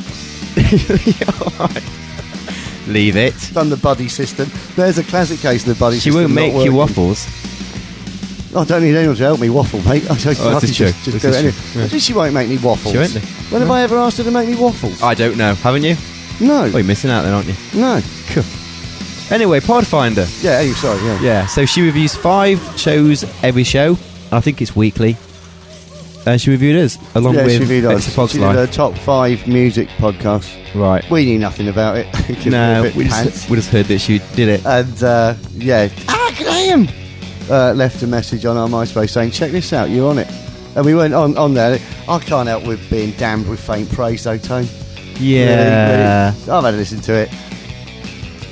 [SPEAKER 2] Leave it.
[SPEAKER 1] Done the buddy system. There's a classic case of the buddy
[SPEAKER 2] She
[SPEAKER 1] system.
[SPEAKER 2] won't make
[SPEAKER 1] not
[SPEAKER 2] you
[SPEAKER 1] working.
[SPEAKER 2] waffles.
[SPEAKER 1] I don't need anyone to help me waffle, mate. I
[SPEAKER 2] this is true.
[SPEAKER 1] just
[SPEAKER 2] This
[SPEAKER 1] do
[SPEAKER 2] is
[SPEAKER 1] it anyway.
[SPEAKER 2] true. Yeah.
[SPEAKER 1] She won't make me waffles.
[SPEAKER 2] She won't do.
[SPEAKER 1] When have I ever asked her to make me waffles?
[SPEAKER 2] I don't know. Haven't you?
[SPEAKER 1] No.
[SPEAKER 2] Oh, you're missing out then, aren't you?
[SPEAKER 1] No.
[SPEAKER 2] Cool. Anyway, Podfinder.
[SPEAKER 1] Yeah, hey, sorry, yeah.
[SPEAKER 2] Yeah, so she reviews 5 shows every show. I think it's weekly. And she reviewed us along
[SPEAKER 1] Yeah,
[SPEAKER 2] with
[SPEAKER 1] she really does.
[SPEAKER 2] Extra Fox
[SPEAKER 1] She did
[SPEAKER 2] Live.
[SPEAKER 1] her top 5 music podcast.
[SPEAKER 2] Right.
[SPEAKER 1] We knew nothing about it. 'Cause
[SPEAKER 2] No,
[SPEAKER 1] we're a bit
[SPEAKER 2] we
[SPEAKER 1] pants.
[SPEAKER 2] just heard that she did it.
[SPEAKER 1] And yeah, Graham left a message on our MySpace saying, "Check this out, you're on it." And we went on there. I can't help with being damned with faint praise, though, Tone.
[SPEAKER 2] Yeah.
[SPEAKER 1] Really. I've had to listen to it.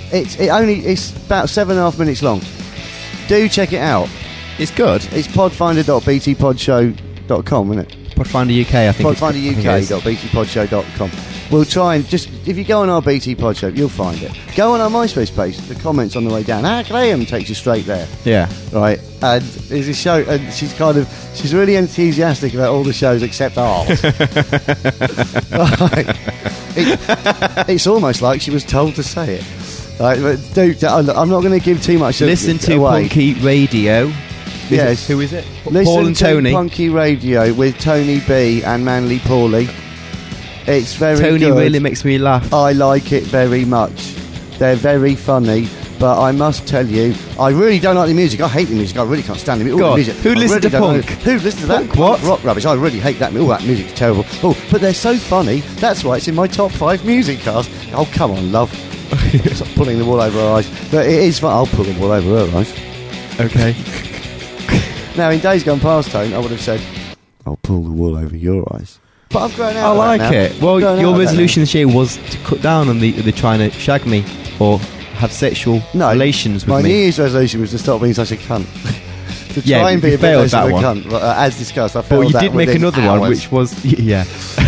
[SPEAKER 1] It's about 7.5 minutes long. Do check it out.
[SPEAKER 2] It's good.
[SPEAKER 1] It's podfinder.btpodshow.com, isn't it?
[SPEAKER 2] Podfinder UK, I think.
[SPEAKER 1] Podfinderuk.btpodshow.com. We'll try and just, if you go on our BT Pod Show, you'll find it. Go on our MySpace page, the comments on the way down. Graham takes you straight there.
[SPEAKER 2] Yeah.
[SPEAKER 1] Right. And there's a show, and she's really enthusiastic about all the shows except ours. Right. It's almost like she was told to say it. Right, but I'm not going to give too much
[SPEAKER 2] Listen to
[SPEAKER 1] away.
[SPEAKER 2] Punky Radio.
[SPEAKER 1] Yes.
[SPEAKER 2] Who is it?
[SPEAKER 1] Listen
[SPEAKER 2] Paul and
[SPEAKER 1] to
[SPEAKER 2] Tony.
[SPEAKER 1] Punky Radio with Tony B and Manly Paulie. It's very
[SPEAKER 2] Tony
[SPEAKER 1] good.
[SPEAKER 2] really makes me laugh.
[SPEAKER 1] I like it very much. They're very funny, but I must tell you, I really don't like the music. I hate the music. I really can't stand the
[SPEAKER 2] God,
[SPEAKER 1] music.
[SPEAKER 2] who
[SPEAKER 1] I
[SPEAKER 2] listens
[SPEAKER 1] really
[SPEAKER 2] to
[SPEAKER 1] don't
[SPEAKER 2] punk?
[SPEAKER 1] like- Who listens to that?
[SPEAKER 2] Punk what?
[SPEAKER 1] Rock rubbish. I really hate that. All that music's terrible. Oh, but they're so funny. That's why it's in my top 5 music cast. Oh, come on, love. Stop pulling the wool over her eyes. But it is fun. I'll pull the wool over her eyes.
[SPEAKER 2] Okay.
[SPEAKER 1] Now, in days gone past, Tone, I would have said, I'll pull the wool over your eyes. But I've grown out
[SPEAKER 2] I
[SPEAKER 1] of that
[SPEAKER 2] like
[SPEAKER 1] now.
[SPEAKER 2] it. Well,
[SPEAKER 1] I've grown out
[SPEAKER 2] your
[SPEAKER 1] of that
[SPEAKER 2] resolution this year was to cut down on the trying to shag me or have sexual
[SPEAKER 1] now.
[SPEAKER 2] relations with
[SPEAKER 1] My
[SPEAKER 2] me.
[SPEAKER 1] New Year's resolution was to stop being such a cunt. To
[SPEAKER 2] Yeah,
[SPEAKER 1] try and be
[SPEAKER 2] you
[SPEAKER 1] a bit
[SPEAKER 2] failed
[SPEAKER 1] less of
[SPEAKER 2] that
[SPEAKER 1] a
[SPEAKER 2] one.
[SPEAKER 1] cunt. But, as discussed, I
[SPEAKER 2] But
[SPEAKER 1] failed
[SPEAKER 2] you
[SPEAKER 1] that
[SPEAKER 2] did make
[SPEAKER 1] within
[SPEAKER 2] another one,
[SPEAKER 1] hours.
[SPEAKER 2] which was yeah.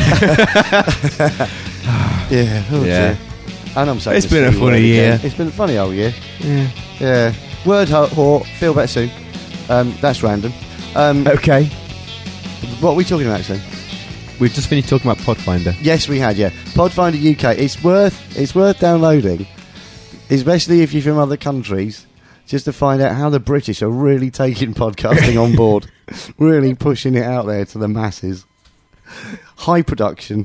[SPEAKER 1] Yeah, oh
[SPEAKER 2] Yeah.
[SPEAKER 1] dear. And I'm saying
[SPEAKER 2] It's
[SPEAKER 1] the
[SPEAKER 2] been a
[SPEAKER 1] C word
[SPEAKER 2] funny
[SPEAKER 1] again.
[SPEAKER 2] year.
[SPEAKER 1] It's been a funny old year.
[SPEAKER 2] Yeah.
[SPEAKER 1] Yeah. Word whore. Feel better soon. That's random.
[SPEAKER 2] Okay.
[SPEAKER 1] What are we talking about soon?
[SPEAKER 2] We've just finished talking about Podfinder.
[SPEAKER 1] Yes, we had. Yeah, Podfinder UK. It's worth downloading, especially if you're from other countries, just to find out how the British are really taking podcasting on board, really pushing it out there to the masses. High production.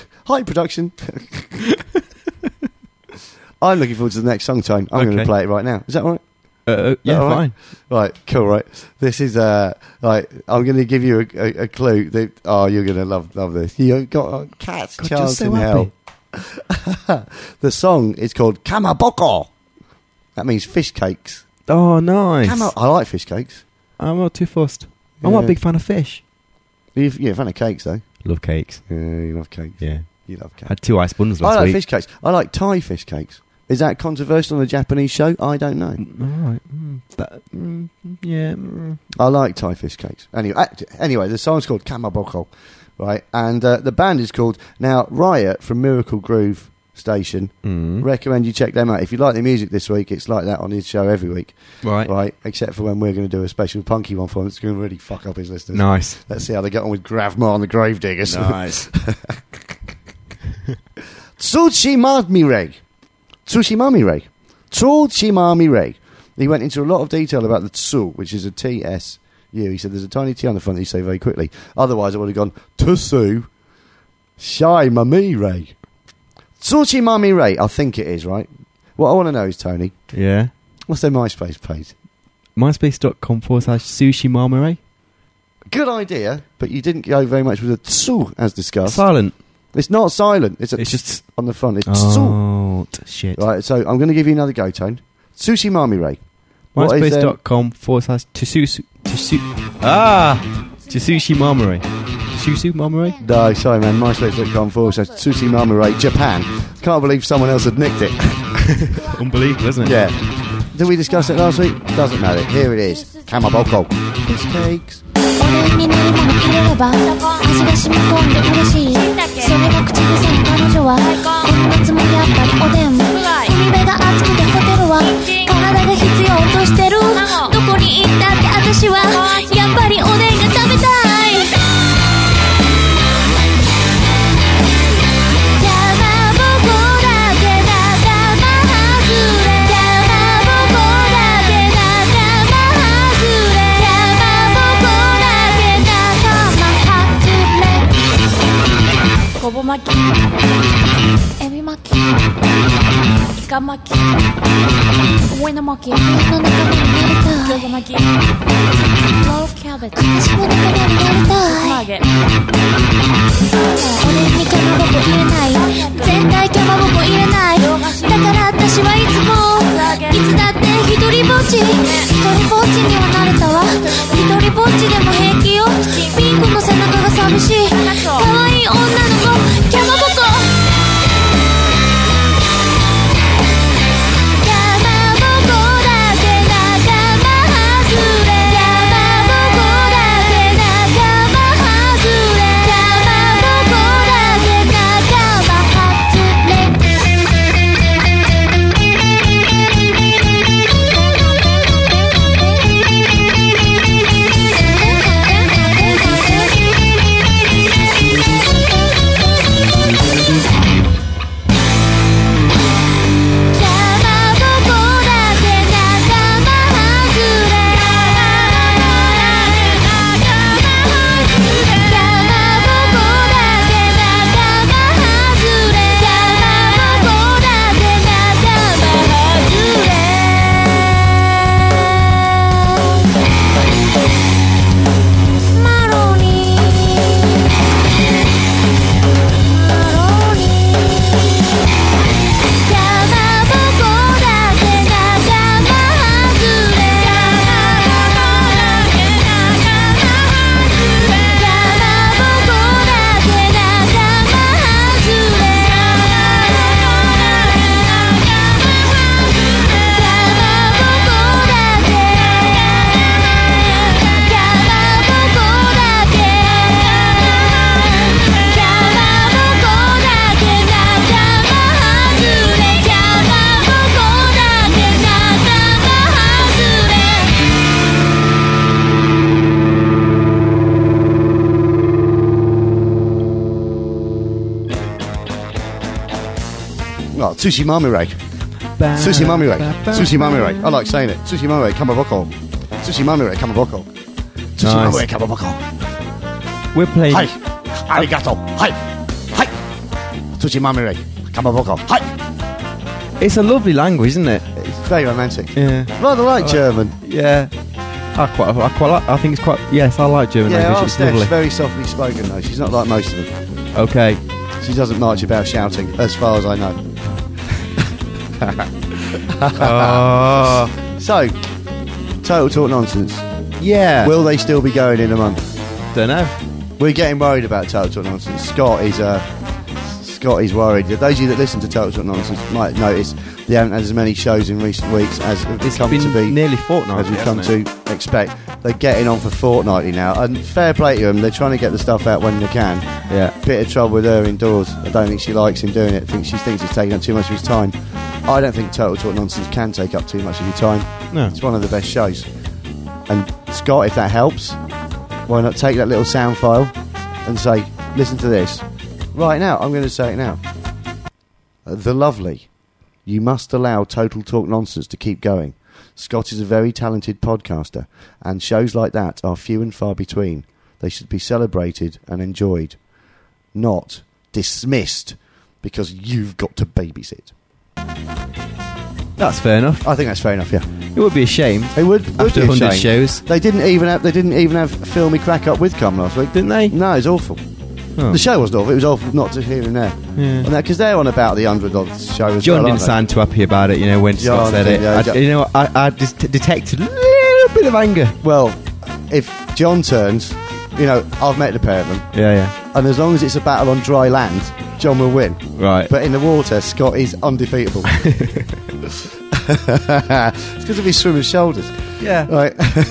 [SPEAKER 1] I'm looking forward to the next song, Tone. I'm going to
[SPEAKER 2] Okay.
[SPEAKER 1] play it right now. Is that all right?
[SPEAKER 2] Yeah,
[SPEAKER 1] all right?
[SPEAKER 2] fine.
[SPEAKER 1] Right, cool. Right, this is I'm going to give you a clue. You're going to love this. You got a cat's
[SPEAKER 2] God,
[SPEAKER 1] chance
[SPEAKER 2] you're so
[SPEAKER 1] in hell. The song is called Kamaboko. That means fish cakes.
[SPEAKER 2] Oh, nice.
[SPEAKER 1] I like fish cakes.
[SPEAKER 2] I'm not too fussed. I'm not a
[SPEAKER 1] Yeah.
[SPEAKER 2] big fan of fish.
[SPEAKER 1] You're a fan of cakes, though.
[SPEAKER 2] Love cakes.
[SPEAKER 1] Yeah, you love cakes.
[SPEAKER 2] Yeah.
[SPEAKER 1] You love cakes.
[SPEAKER 2] Had 2 ice buns
[SPEAKER 1] I
[SPEAKER 2] last
[SPEAKER 1] like
[SPEAKER 2] week.
[SPEAKER 1] fish cakes. I like Thai fish cakes. Is that controversial on a Japanese show? I don't know.
[SPEAKER 2] All right. Yeah.
[SPEAKER 1] I like Thai fish cakes. Anyway, the song's called Kamaboko, right? And the band is called, now, Riot from Miracle Groove Station. Recommend you check them out. If you like the music this week, it's like that on his show every week.
[SPEAKER 2] Right.
[SPEAKER 1] Except for when we're going to do a special punky one for him. It's going to really fuck up his listeners.
[SPEAKER 2] Nice.
[SPEAKER 1] Let's see how they get on with Gravmar and the Gravediggers.
[SPEAKER 2] Nice.
[SPEAKER 1] Tsushimami Rei. He went into a lot of detail about the tsu, which is a TSU. He said there's a tiny T on the front that you say very quickly. Otherwise, I would have gone Tsu Shai Mami Rei. Tsushimami Rei. I think it is, right? What I want to know is, Tony,
[SPEAKER 2] Yeah.
[SPEAKER 1] what's their MySpace page?
[SPEAKER 2] MySpace.com/sushi marmore.
[SPEAKER 1] Good idea, but you didn't go very much with the tsu as discussed.
[SPEAKER 2] Silent.
[SPEAKER 1] It's not silent. It's
[SPEAKER 2] just
[SPEAKER 1] on the front. It's tsu.
[SPEAKER 2] Oh, shit.
[SPEAKER 1] Right, so I'm going to give you another go, Tone. Tsushimami Rei. What is their-
[SPEAKER 2] MySpace.com/Tsushi marmore. Susu marmore?
[SPEAKER 1] No, sorry, man. MySpace.com/Tsushimami Rei, Japan. Can't believe someone else had nicked it.
[SPEAKER 2] Unbelievable, isn't it?
[SPEAKER 1] Yeah. Did we discuss it last week? Doesn't matter. Here it is. Kamaboko. Fish cakes.
[SPEAKER 4] おでんに練り物入れれば味が染み込んで嬉しいそれが口癖に彼女はこの夏もやっぱりおでん海辺が熱くてホテルは体が必要としてるどこに行ったって私はやっぱりおでんが食べたい山ぼこだけが玉外れ山ぼこだけが玉外れ山ぼこだけが玉外れ
[SPEAKER 5] こぼ巻き
[SPEAKER 4] エビ巻き
[SPEAKER 5] イカ巻き上の巻き
[SPEAKER 4] の仲間になりたい
[SPEAKER 5] 餃子巻きロールキャベツ
[SPEAKER 4] 私も仲間になりたい
[SPEAKER 5] さつま揚げ
[SPEAKER 4] おでんにかまぼこ入れない絶対かまぼこ入れないだから私はいつもいつだって一人ぼっち一人ぼっちにはなれたわ一人ぼっちでも平気よピンクの背中が寂しい可愛い女の子かまぼこか
[SPEAKER 1] Sushi Mamire. Sushi Mamire. Sushi Mamire. I like saying it. Sushi Mamire Kamaboko. Sushi Mamire Kamaboko. Sushi Mamire Kamaboko.
[SPEAKER 2] We're playing.
[SPEAKER 1] Hi. Arigato. Hi. Hi. Sushi Mamire Kamaboko. Hi.
[SPEAKER 2] It's a lovely language, isn't it?
[SPEAKER 1] It's very romantic.
[SPEAKER 2] Yeah.
[SPEAKER 1] Rather like German.
[SPEAKER 2] Yeah. I quite like. I think it's quite. Yes, I like German
[SPEAKER 1] Yeah,
[SPEAKER 2] language.
[SPEAKER 1] our
[SPEAKER 2] It's
[SPEAKER 1] Steph's
[SPEAKER 2] lovely.
[SPEAKER 1] very softly spoken though. She's not like most of them.
[SPEAKER 2] Okay.
[SPEAKER 1] She doesn't much about shouting, as far as I know.
[SPEAKER 2] Oh.
[SPEAKER 1] So, Total Talk Nonsense.
[SPEAKER 2] Yeah.
[SPEAKER 1] Will they still be going in a month?
[SPEAKER 2] Don't know.
[SPEAKER 1] We're getting worried about Total Talk Nonsense. Scott is worried. Those of you that listen to Total Talk Nonsense might notice they haven't had as many shows in recent weeks as we've
[SPEAKER 2] It's
[SPEAKER 1] come
[SPEAKER 2] been
[SPEAKER 1] to be.
[SPEAKER 2] nearly fortnightly,
[SPEAKER 1] as we've come
[SPEAKER 2] hasn't
[SPEAKER 1] to expect. They're getting on for fortnightly now, and fair play to them. They're trying to get the stuff out when they can.
[SPEAKER 2] Yeah.
[SPEAKER 1] Bit of trouble with her indoors. I don't think she likes him doing it. She thinks he's taking up too much of his time. I don't think Total Talk Nonsense can take up too much of your time.
[SPEAKER 2] No.
[SPEAKER 1] It's one of the best shows. And Scott, if that helps, why not take that little sound file and say, listen to this. Right now, I'm going to say it now. The lovely. You must allow Total Talk Nonsense to keep going. Scott is a very talented podcaster, and shows like that are few and far between. They should be celebrated and enjoyed, not dismissed because you've got to babysit.
[SPEAKER 2] That's fair enough.
[SPEAKER 1] I think that's fair enough. Yeah,
[SPEAKER 2] It would be a shame.
[SPEAKER 1] it would
[SPEAKER 2] After
[SPEAKER 1] be a
[SPEAKER 2] 100
[SPEAKER 1] shame.
[SPEAKER 2] shows.
[SPEAKER 1] They didn't even have Filmy Crack Up with Cum last week,
[SPEAKER 2] Didn't they?
[SPEAKER 1] No, it's awful.
[SPEAKER 2] Oh.
[SPEAKER 1] The show wasn't awful. It was awful not to hear him there.
[SPEAKER 2] Yeah.
[SPEAKER 1] Because they're on about the $100 show as
[SPEAKER 2] John
[SPEAKER 1] well,
[SPEAKER 2] didn't
[SPEAKER 1] aren't they?
[SPEAKER 2] sound too happy about it, when Scott
[SPEAKER 1] John
[SPEAKER 2] said it.
[SPEAKER 1] did, yeah,
[SPEAKER 2] I just detected a little bit of anger.
[SPEAKER 1] Well, if John turns, I've met the pair of them,
[SPEAKER 2] Yeah,
[SPEAKER 1] and as long as it's a battle on dry land, John will win.
[SPEAKER 2] Right.
[SPEAKER 1] But in the water, Scott is undefeatable. It's because of his swimmer's shoulders.
[SPEAKER 2] Yeah.
[SPEAKER 1] Right.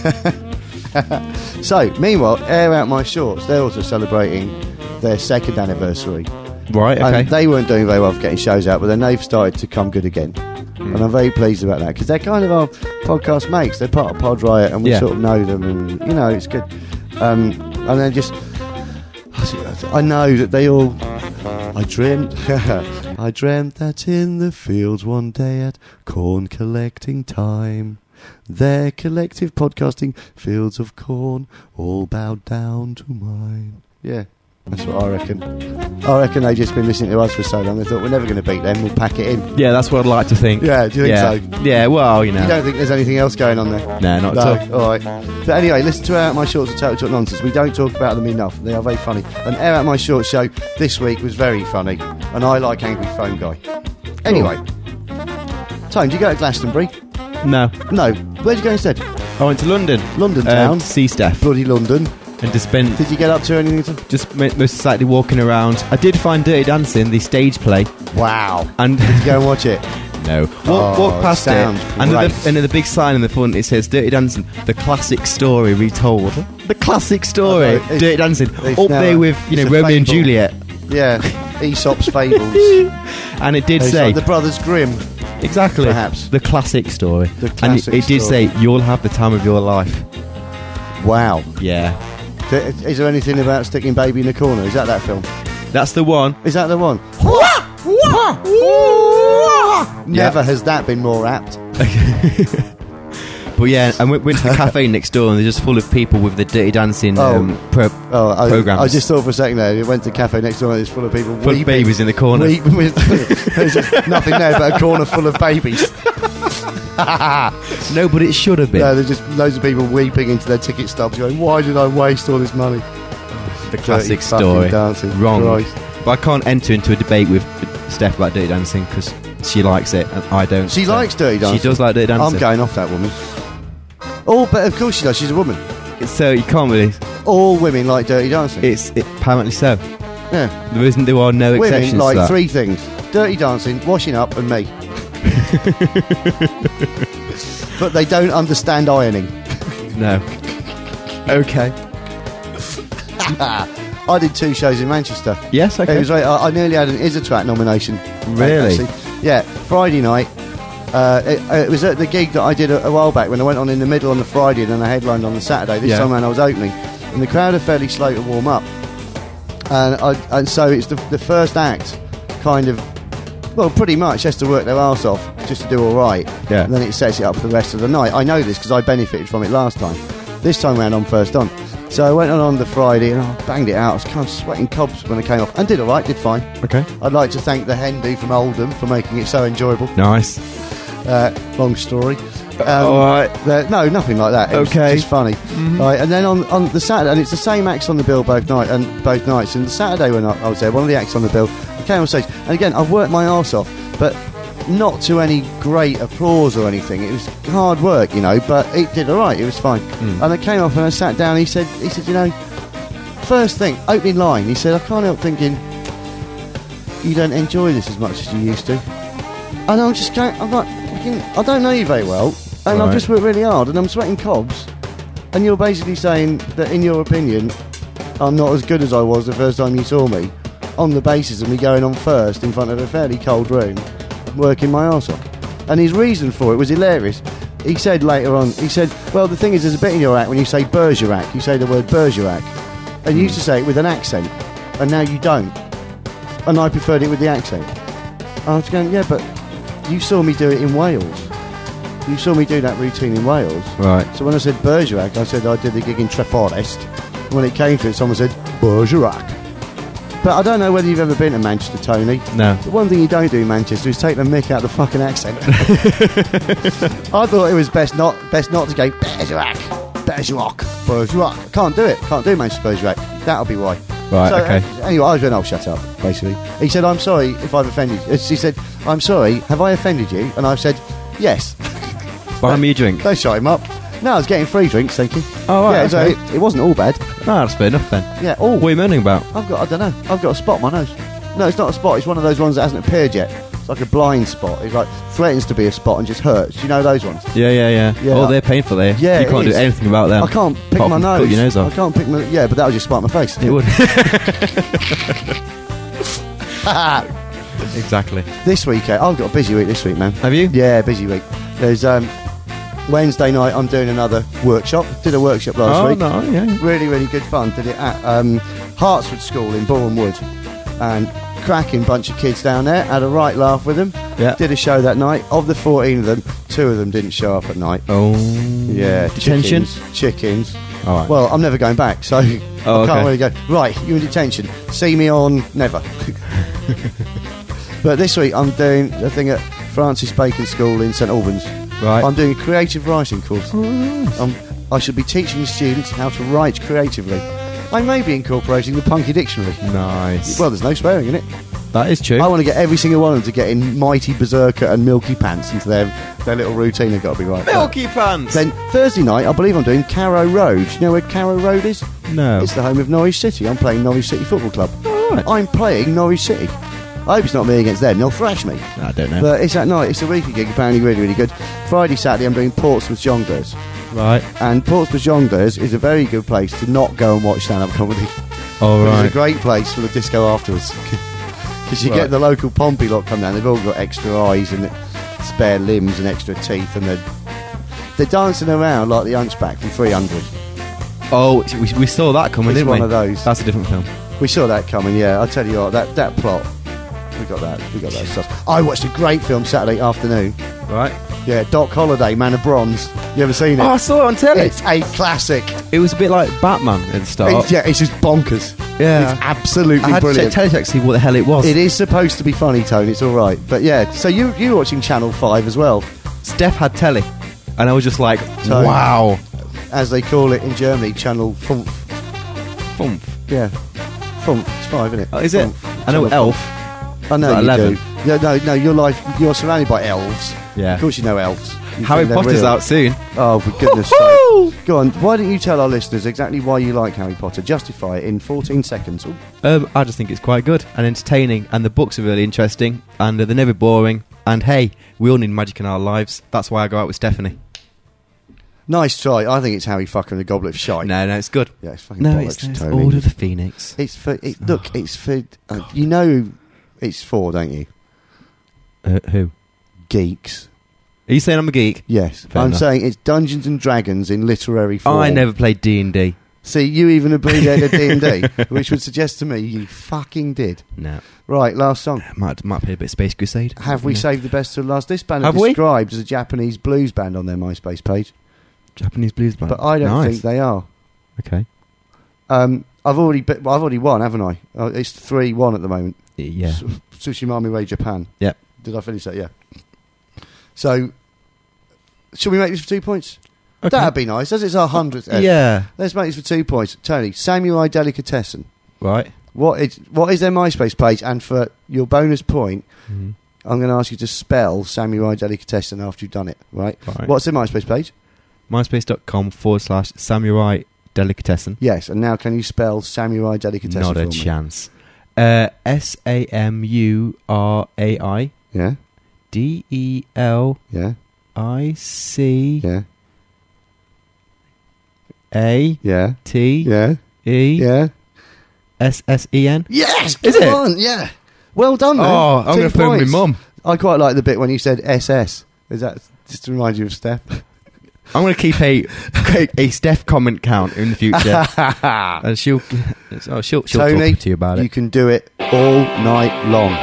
[SPEAKER 1] So, meanwhile, Air Out My Shorts, they're also celebrating their second anniversary.
[SPEAKER 2] Right, okay.
[SPEAKER 1] And they weren't doing very well for getting shows out, but then they've started to come good again. And I'm very pleased about that, because they're kind of our podcast mates. They're part of Pod Riot, and we
[SPEAKER 2] Yeah.
[SPEAKER 1] sort of know them, and, it's good. And then I know that they all... I dreamt that in the fields one day at corn collecting time, their collective podcasting fields of corn all bowed down to mine. Yeah, that's what I reckon. I reckon they've just been listening to us for so long, they thought we're never going to beat them, we'll pack it in.
[SPEAKER 2] Yeah, that's what I'd like to think.
[SPEAKER 1] Yeah, do you think
[SPEAKER 2] yeah.
[SPEAKER 1] so?
[SPEAKER 2] Yeah, well,
[SPEAKER 1] You don't think there's anything else going on there?
[SPEAKER 2] No, not at all.
[SPEAKER 1] Alright. But anyway, listen to Air Out My Shorts and Total Talk Nonsense. We don't talk about them enough. They are very funny. And Air Out My Shorts show this week was very funny. And I like Angry Phone Guy. Anyway. Tone, do you go to Glastonbury?
[SPEAKER 2] No.
[SPEAKER 1] No. Where'd you go instead?
[SPEAKER 2] I went to London.
[SPEAKER 1] London town.
[SPEAKER 2] To see Steph.
[SPEAKER 1] Bloody London.
[SPEAKER 2] And just spent
[SPEAKER 1] Did you get up to anything?
[SPEAKER 2] just most slightly walking around. I did find Dirty Dancing, the stage play.
[SPEAKER 1] Wow.
[SPEAKER 2] And
[SPEAKER 1] Did you go and watch it?
[SPEAKER 2] no.
[SPEAKER 1] Oh,
[SPEAKER 2] Walk past it.
[SPEAKER 1] sounds
[SPEAKER 2] And
[SPEAKER 1] great.
[SPEAKER 2] the big sign in the front, it says Dirty Dancing, the classic story retold. The classic story.
[SPEAKER 1] I know, it's-
[SPEAKER 2] Dirty Dancing.
[SPEAKER 1] it's
[SPEAKER 2] Up
[SPEAKER 1] now
[SPEAKER 2] there
[SPEAKER 1] a-
[SPEAKER 2] with,
[SPEAKER 1] it's a
[SPEAKER 2] Romeo and
[SPEAKER 1] fable.
[SPEAKER 2] Juliet.
[SPEAKER 1] Yeah. Aesop's Fables.
[SPEAKER 2] And it did
[SPEAKER 1] It's
[SPEAKER 2] say
[SPEAKER 1] like the Brothers Grimm.
[SPEAKER 2] exactly
[SPEAKER 1] perhaps.
[SPEAKER 2] the classic story.
[SPEAKER 1] The
[SPEAKER 2] and
[SPEAKER 1] classic
[SPEAKER 2] it did
[SPEAKER 1] story.
[SPEAKER 2] say you'll have the time of your life.
[SPEAKER 1] Wow.
[SPEAKER 2] Yeah.
[SPEAKER 1] Is there anything about sticking baby in the corner? Is that film?
[SPEAKER 2] That's the one.
[SPEAKER 1] Is that the one? Never has that been more apt.
[SPEAKER 2] But yeah, and we went to the cafe next door, and they're just full of people with the Dirty Dancing programs.
[SPEAKER 1] I just thought for a second there, it went to cafe next door and it's full of people
[SPEAKER 2] Full of
[SPEAKER 1] weeping.
[SPEAKER 2] babies in the corner.
[SPEAKER 1] There's just nothing there but a corner full of babies.
[SPEAKER 2] No, but it should have been.
[SPEAKER 1] No, there's just loads of people weeping into their ticket stubs going, why did I waste all this money?
[SPEAKER 2] The classic
[SPEAKER 1] Dirty
[SPEAKER 2] story.
[SPEAKER 1] fucking Dancing.
[SPEAKER 2] Wrong.
[SPEAKER 1] Christ.
[SPEAKER 2] But I can't enter into a debate with Steph about Dirty Dancing because she likes it and I don't.
[SPEAKER 1] She
[SPEAKER 2] so-
[SPEAKER 1] likes Dirty Dancing.
[SPEAKER 2] She does like Dirty Dancing.
[SPEAKER 1] I'm going off that woman. Oh, but of course she does. She's a woman.
[SPEAKER 2] So you can't really.
[SPEAKER 1] All women like Dirty Dancing.
[SPEAKER 2] Apparently so.
[SPEAKER 1] Yeah.
[SPEAKER 2] There are no exceptions
[SPEAKER 1] Women like
[SPEAKER 2] to that.
[SPEAKER 1] 3 things: Dirty Dancing, washing up, and me. But they don't understand ironing.
[SPEAKER 2] No. Okay.
[SPEAKER 1] I did 2 shows in Manchester.
[SPEAKER 2] Yes. Okay.
[SPEAKER 1] It was right. I nearly had an Isotrak nomination.
[SPEAKER 2] Really?
[SPEAKER 1] Actually. Yeah. Friday night. It was at the gig that I did a while back when I went on in the middle on the Friday and then I headlined on the Saturday. This
[SPEAKER 2] Yeah.
[SPEAKER 1] time around I was opening, and the crowd are fairly slow to warm up. And so it's the first act kind of Well, pretty much has to work their arse off just to do all right.
[SPEAKER 2] Yeah.
[SPEAKER 1] And then it sets it up for the rest of the night. I know this because I benefited from it last time. This time round, I'm first on. So I went on the Friday and I banged it out. I was kind of sweating cobs when I came off. And did all right, did fine.
[SPEAKER 2] Okay.
[SPEAKER 1] I'd like to thank the Hendy from Oldham for making it so enjoyable.
[SPEAKER 2] Nice.
[SPEAKER 1] Long story.
[SPEAKER 2] All right.
[SPEAKER 1] No, nothing like that. It was
[SPEAKER 2] Okay.
[SPEAKER 1] just funny. Right, and then on the Saturday, and it's the same acts on the bill both nights. And the Saturday when I was there, one of the acts on the bill, I came on stage. And again, I've worked my arse off, but not to any great applause or anything. It was hard work, but it did all right. It was fine. And I came off and I sat down. He said, first thing, opening line. He said, I can't help thinking you don't enjoy this as much as you used to. And I'm just going, I'm like, I don't know you very well, and I've just worked really hard, and I'm sweating cobs, and you're basically saying that, in your opinion, I'm not as good as I was the first time you saw me, on the basis of me going on first in front of a fairly cold room, working my arse off. And his reason for it was hilarious. He said later on, well, the thing is, there's a bit in your act when you say Bergerac, you say the word Bergerac, and you used to say it with an accent, and now you don't. And I preferred it with the accent. I was going, yeah, but you saw me do it in Wales. You saw me do that routine in Wales.
[SPEAKER 2] Right.
[SPEAKER 1] So when I said Bergerac, I said I did the gig in Treforest. When it came to it, someone said Bergerac. But I don't know whether you've ever been to Manchester, Tony.
[SPEAKER 2] No.
[SPEAKER 1] The one thing you don't do in Manchester is take the mick out of the fucking accent. I thought it was best not to go Bergerac, Bergerac. Can't do it. Can't do Manchester Bergerac. That'll be why.
[SPEAKER 2] Right,
[SPEAKER 1] So,
[SPEAKER 2] okay.
[SPEAKER 1] Anyway, I was going, oh, shut up, basically. He said, I'm sorry if I've offended you. He said, I'm sorry, have I offended you? And I said, yes.
[SPEAKER 2] Buy me a drink.
[SPEAKER 1] They shut him up. No, I was getting free drinks, thank you.
[SPEAKER 2] Oh, right,
[SPEAKER 1] Yeah, so
[SPEAKER 2] okay.
[SPEAKER 1] it wasn't all bad.
[SPEAKER 2] No, that's fair enough then.
[SPEAKER 1] Yeah,
[SPEAKER 2] What are you moaning about?
[SPEAKER 1] I don't know. I've got a spot on my nose. No, it's not a spot. It's one of those ones that hasn't appeared yet. It's like a blind spot. It like threatens to be a spot and just hurts. Do you know those ones?
[SPEAKER 2] Yeah.
[SPEAKER 1] Yeah.
[SPEAKER 2] Oh, they're painful there.
[SPEAKER 1] Yeah,
[SPEAKER 2] You
[SPEAKER 1] it
[SPEAKER 2] can't do
[SPEAKER 1] is.
[SPEAKER 2] anything about them.
[SPEAKER 1] I can't pick
[SPEAKER 2] Apart
[SPEAKER 1] my
[SPEAKER 2] from
[SPEAKER 1] nose.
[SPEAKER 2] cut your nose off.
[SPEAKER 1] I can't pick my... Yeah, but that would just spite my face.
[SPEAKER 2] It would. Exactly.
[SPEAKER 1] This week, I've got a busy week this week, man.
[SPEAKER 2] Have you?
[SPEAKER 1] Yeah, busy week. There's Wednesday night, I'm doing another workshop. Did a workshop last week.
[SPEAKER 2] No, yeah.
[SPEAKER 1] Really, really good fun. Did it at Hartswood School in Boreham Wood. And cracking bunch of kids down there. Had a right laugh with them.
[SPEAKER 2] Yeah.
[SPEAKER 1] Did a show that night. Of the 14 of them, 2 of them didn't show up at night.
[SPEAKER 2] Oh.
[SPEAKER 1] Yeah.
[SPEAKER 2] Detention?
[SPEAKER 1] Chickens.
[SPEAKER 2] All right.
[SPEAKER 1] Well, I'm never going back, so I
[SPEAKER 2] Oh,
[SPEAKER 1] can't
[SPEAKER 2] okay.
[SPEAKER 1] really go. Right, you're in detention. See me on never. But this week I'm doing a thing at Francis Bacon School in St Albans.
[SPEAKER 2] Right.
[SPEAKER 1] I'm doing a creative writing course. I should be teaching the students how to write creatively. I may be incorporating the Punky Dictionary.
[SPEAKER 2] Nice.
[SPEAKER 1] Well, there's no swearing in it.
[SPEAKER 2] That is true.
[SPEAKER 1] I want to get every single one of them to get in Mighty Berserker and Milky Pants into their little routine. They've got to be right.
[SPEAKER 2] Milky Pants.
[SPEAKER 1] Then Thursday night, I believe I'm doing Carrow Road. Do you know where Carrow Road is?
[SPEAKER 2] No.
[SPEAKER 1] It's the home of Norwich City. I'm playing Norwich City Football Club.
[SPEAKER 2] All right.
[SPEAKER 1] I'm playing Norwich City. I hope it's not me against them. They'll thrash me.
[SPEAKER 2] I don't know.
[SPEAKER 1] But it's at night. It's a weekly gig. Apparently really, really good. Friday, Saturday, I'm doing Portsmouth Jongleurs.
[SPEAKER 2] Right.
[SPEAKER 1] And Portsmouth Jongleurs is a very good place to not go and watch stand-up comedy.
[SPEAKER 2] All
[SPEAKER 1] It's a
[SPEAKER 2] right.
[SPEAKER 1] great place for the disco afterwards. Because you
[SPEAKER 2] Right.
[SPEAKER 1] get the local Pompey lot come down. They've all got extra eyes and spare limbs and extra teeth. And they're dancing around like the Hunchback from 300.
[SPEAKER 2] Oh, we saw that coming,
[SPEAKER 1] It's
[SPEAKER 2] didn't
[SPEAKER 1] one
[SPEAKER 2] we?
[SPEAKER 1] of those.
[SPEAKER 2] That's a different film.
[SPEAKER 1] We saw that coming, yeah. I'll tell you what, that plot, we got that stuff. I watched a great film Saturday afternoon.
[SPEAKER 2] Right.
[SPEAKER 1] Yeah, Doc Holliday, Man of Bronze. You ever seen it?
[SPEAKER 2] Oh, I saw it on telly.
[SPEAKER 1] It's a classic.
[SPEAKER 2] It was a bit like Batman at the start.
[SPEAKER 1] It's just bonkers.
[SPEAKER 2] Yeah.
[SPEAKER 1] It's absolutely
[SPEAKER 2] I had
[SPEAKER 1] brilliant.
[SPEAKER 2] to check teletext to see what the hell it was.
[SPEAKER 1] It is supposed to be funny, Tone. It's all right. But yeah, so you're watching Channel 5 as well,
[SPEAKER 2] Steph had telly, and I was just like,
[SPEAKER 1] So-
[SPEAKER 2] wow.
[SPEAKER 1] as they call it in Germany, Channel Fump.
[SPEAKER 2] Fump.
[SPEAKER 1] Yeah. Fump. It's 5, isn't it?
[SPEAKER 2] Oh, is it?
[SPEAKER 1] Fump.
[SPEAKER 2] I know
[SPEAKER 1] Channel
[SPEAKER 2] Elf.
[SPEAKER 1] Fump. I know
[SPEAKER 2] Is
[SPEAKER 1] you
[SPEAKER 2] that 11?
[SPEAKER 1] do. Yeah, you're surrounded by elves.
[SPEAKER 2] Yeah.
[SPEAKER 1] Of course you know elves. You
[SPEAKER 2] Harry
[SPEAKER 1] think they're
[SPEAKER 2] Potter's
[SPEAKER 1] real.
[SPEAKER 2] out soon.
[SPEAKER 1] Oh, for goodness sake. Go on, why don't you tell our listeners exactly why you like Harry Potter? Justify it in 14 seconds. Ooh.
[SPEAKER 2] I just think it's quite good and entertaining, and the books are really interesting, and they're never boring. And hey, we all need magic in our lives. That's why I go out with Stephanie.
[SPEAKER 1] Nice try. I think it's Harry fucking the Goblet of Shite.
[SPEAKER 2] No, it's good.
[SPEAKER 1] Yeah, it's fucking
[SPEAKER 2] No,
[SPEAKER 1] bollocks,
[SPEAKER 2] it's
[SPEAKER 1] Tony.
[SPEAKER 2] Order of the Phoenix.
[SPEAKER 1] It's for... look, it's for... you know who it's for, don't you?
[SPEAKER 2] Who?
[SPEAKER 1] Geeks.
[SPEAKER 2] Are you saying I'm a geek?
[SPEAKER 1] Yes.
[SPEAKER 2] Fair
[SPEAKER 1] I'm
[SPEAKER 2] enough.
[SPEAKER 1] saying it's Dungeons and Dragons in literary form.
[SPEAKER 2] I never played D&D.
[SPEAKER 1] See, you even abbreviated D&D, which would suggest to me you fucking did.
[SPEAKER 2] No.
[SPEAKER 1] Right, last song.
[SPEAKER 2] Might be a bit Space Crusade.
[SPEAKER 1] Have we saved the best to last? This band are
[SPEAKER 2] Have we?
[SPEAKER 1] described as a Japanese blues band on their MySpace page,
[SPEAKER 2] Japanese blues band.
[SPEAKER 1] but I don't
[SPEAKER 2] Nice.
[SPEAKER 1] think they are.
[SPEAKER 2] Okay.
[SPEAKER 1] I've already won, haven't I? It's 3-1 at the moment.
[SPEAKER 2] Yeah.
[SPEAKER 1] Tsushima Ray Japan.
[SPEAKER 2] Yep.
[SPEAKER 1] Did I finish that? Yeah. So, should we make this for 2 points?
[SPEAKER 2] Okay.
[SPEAKER 1] That'd be nice, as it's our 100th.
[SPEAKER 2] Yeah.
[SPEAKER 1] Let's make this for 2 points. Tony, Samurai Delicatessen.
[SPEAKER 2] Right.
[SPEAKER 1] What is their MySpace page? And for your bonus point,
[SPEAKER 2] Mm-hmm.
[SPEAKER 1] I'm going to ask you to spell Samurai Delicatessen after you've done it, right?
[SPEAKER 2] Right.
[SPEAKER 1] What's their MySpace page?
[SPEAKER 2] MySpace.com/Samurai Delicatessen.
[SPEAKER 1] Yes, and now can you spell Samurai Delicatessen
[SPEAKER 2] Not
[SPEAKER 1] for
[SPEAKER 2] a
[SPEAKER 1] me?
[SPEAKER 2] chance. SAMURAI
[SPEAKER 1] Yeah,
[SPEAKER 2] DELIC
[SPEAKER 1] yeah,
[SPEAKER 2] A
[SPEAKER 1] yeah,
[SPEAKER 2] T
[SPEAKER 1] yeah,
[SPEAKER 2] E
[SPEAKER 1] yeah.
[SPEAKER 2] SSEN.
[SPEAKER 1] Yes!
[SPEAKER 2] Is
[SPEAKER 1] come
[SPEAKER 2] it?
[SPEAKER 1] on, yeah. Well done, man.
[SPEAKER 2] Oh, I'm
[SPEAKER 1] 2
[SPEAKER 2] going to phone my
[SPEAKER 1] points.
[SPEAKER 2] mum.
[SPEAKER 1] I quite like the bit when you said SS. Is that just to remind you of Steph?
[SPEAKER 2] I'm going to keep a Steph comment count in the future, and she'll
[SPEAKER 1] Tony,
[SPEAKER 2] talk to you about
[SPEAKER 1] you
[SPEAKER 2] it.
[SPEAKER 1] can do it all night long.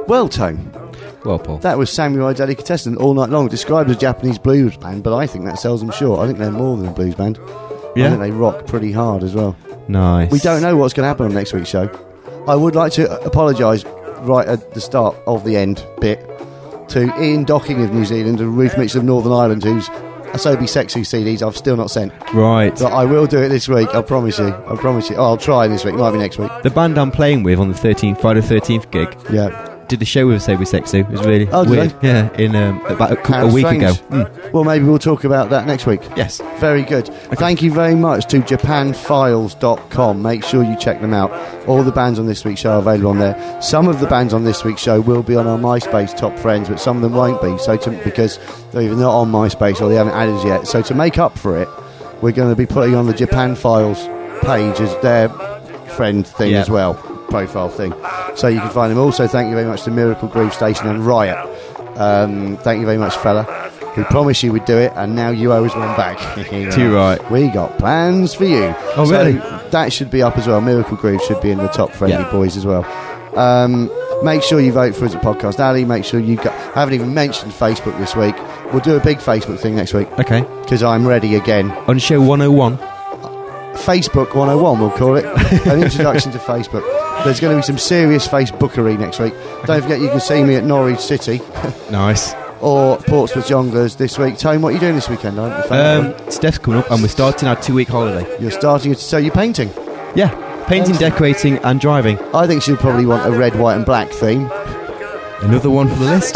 [SPEAKER 1] Well, Tone,
[SPEAKER 2] Well, Paul.
[SPEAKER 1] that was Samurai Delicatessen All Night Long, described as a Japanese blues band, but I think that sells them short. I think they're more than a blues band. I
[SPEAKER 2] Yeah?
[SPEAKER 1] think they rock pretty hard as well.
[SPEAKER 2] Nice.
[SPEAKER 1] We don't know what's going to happen on next week's show. I would like to apologise right at the start of the end bit to Ian Docking of New Zealand and Ruth Mitchell of Northern Ireland, whose Asobi Sexu CDs I've still not sent.
[SPEAKER 2] Right.
[SPEAKER 1] But I will do it this week, I promise you. I promise you. Oh, I'll try this week, might be next week.
[SPEAKER 2] The band I'm playing with on the 13th, Friday the 13th gig
[SPEAKER 1] Yeah.
[SPEAKER 2] did the show with Asobi Sexu. It was really
[SPEAKER 1] Oh, did
[SPEAKER 2] weird.
[SPEAKER 1] they?
[SPEAKER 2] Yeah, in about
[SPEAKER 1] How
[SPEAKER 2] a week
[SPEAKER 1] strange.
[SPEAKER 2] ago.
[SPEAKER 1] Well, maybe we'll talk about that next week.
[SPEAKER 2] Yes.
[SPEAKER 1] Very good. Thank you very much to japanfiles.com. Make sure you check them out. All the bands on this week's show are available on there. Some of the bands on this week's show will be on our MySpace top friends, but some of them won't be, because they're either not on MySpace or they haven't added yet. So to make up for it, we're going to be putting on the Japan Files page as their friend thing as well, profile thing. So you can find them. Also, thank you very much to Miracle Groove Station and Riot. Thank you very much, fella. We promised you we'd do it, and now you owe us one back.
[SPEAKER 2] Too right.
[SPEAKER 1] We got plans for you.
[SPEAKER 2] Oh,
[SPEAKER 1] So
[SPEAKER 2] really?
[SPEAKER 1] that should be up as well. Miracle Groove should be in the top friendly
[SPEAKER 2] Yeah.
[SPEAKER 1] boys as well. Make sure you vote for us at Podcast Alley. Make sure you go. I haven't even mentioned Facebook this week. We'll do a big Facebook thing next week
[SPEAKER 2] Okay.
[SPEAKER 1] because I'm ready again.
[SPEAKER 2] On show 101.
[SPEAKER 1] Facebook 101, we'll call it. An introduction to Facebook. There's going to be some serious Facebookery next week. Don't forget you can see me at Norwich City
[SPEAKER 2] Nice.
[SPEAKER 1] or Portsmouth Jongleurs this week. Tone, what are you doing this weekend?
[SPEAKER 2] Steph's coming up and we're starting our 2-week holiday.
[SPEAKER 1] You're starting, so you're painting.
[SPEAKER 2] Yeah. Painting, decorating and driving.
[SPEAKER 1] I think she'll probably want a red, white and black theme.
[SPEAKER 2] Another one for the list.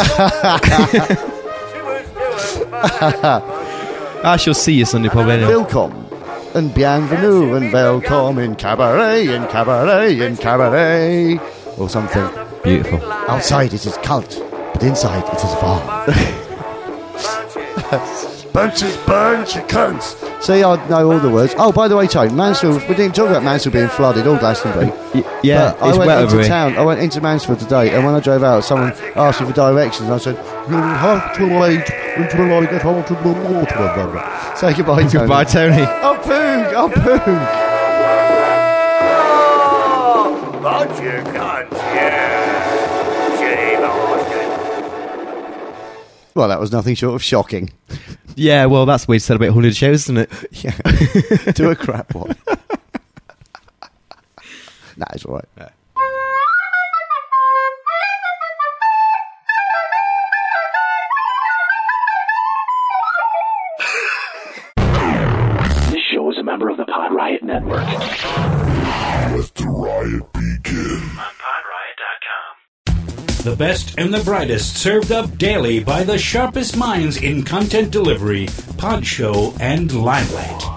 [SPEAKER 2] I shall see you Sunday probably anyway.
[SPEAKER 1] Welcome and bienvenue and welcome in cabaret, in cabaret, in cabaret, or something.
[SPEAKER 2] Beautiful.
[SPEAKER 1] Outside it is cult, but inside it is fun. Bunches, bunch of cunts. See, I know all the words. Oh, by the way, Tone, Mansfield, we didn't talk about Mansfield being flooded, all Glastonbury.
[SPEAKER 2] Yeah,
[SPEAKER 1] But
[SPEAKER 2] it's
[SPEAKER 1] I went
[SPEAKER 2] wet over
[SPEAKER 1] into
[SPEAKER 2] here.
[SPEAKER 1] town. I went into Mansfield today, and when I drove out, someone asked me for directions. And I said, "You'll have to wait until I get on to the water." Say goodbye, Tony.
[SPEAKER 2] Goodbye, Tony.
[SPEAKER 1] I'll poog. I'll poog.
[SPEAKER 3] Bunch of cunts, yeah. Shame
[SPEAKER 1] Well, that was nothing short of shocking.
[SPEAKER 2] Yeah, well, that's the way to celebrate 100 shows, isn't it?
[SPEAKER 1] Yeah, do a crap one. Nah, it's all right.
[SPEAKER 6] This show is a member of the Pod Riot Network.
[SPEAKER 7] Let the riot begin.
[SPEAKER 6] On PodRiot.com.
[SPEAKER 8] The best and the brightest served up daily by the sharpest minds in content delivery, pod show, and limelight.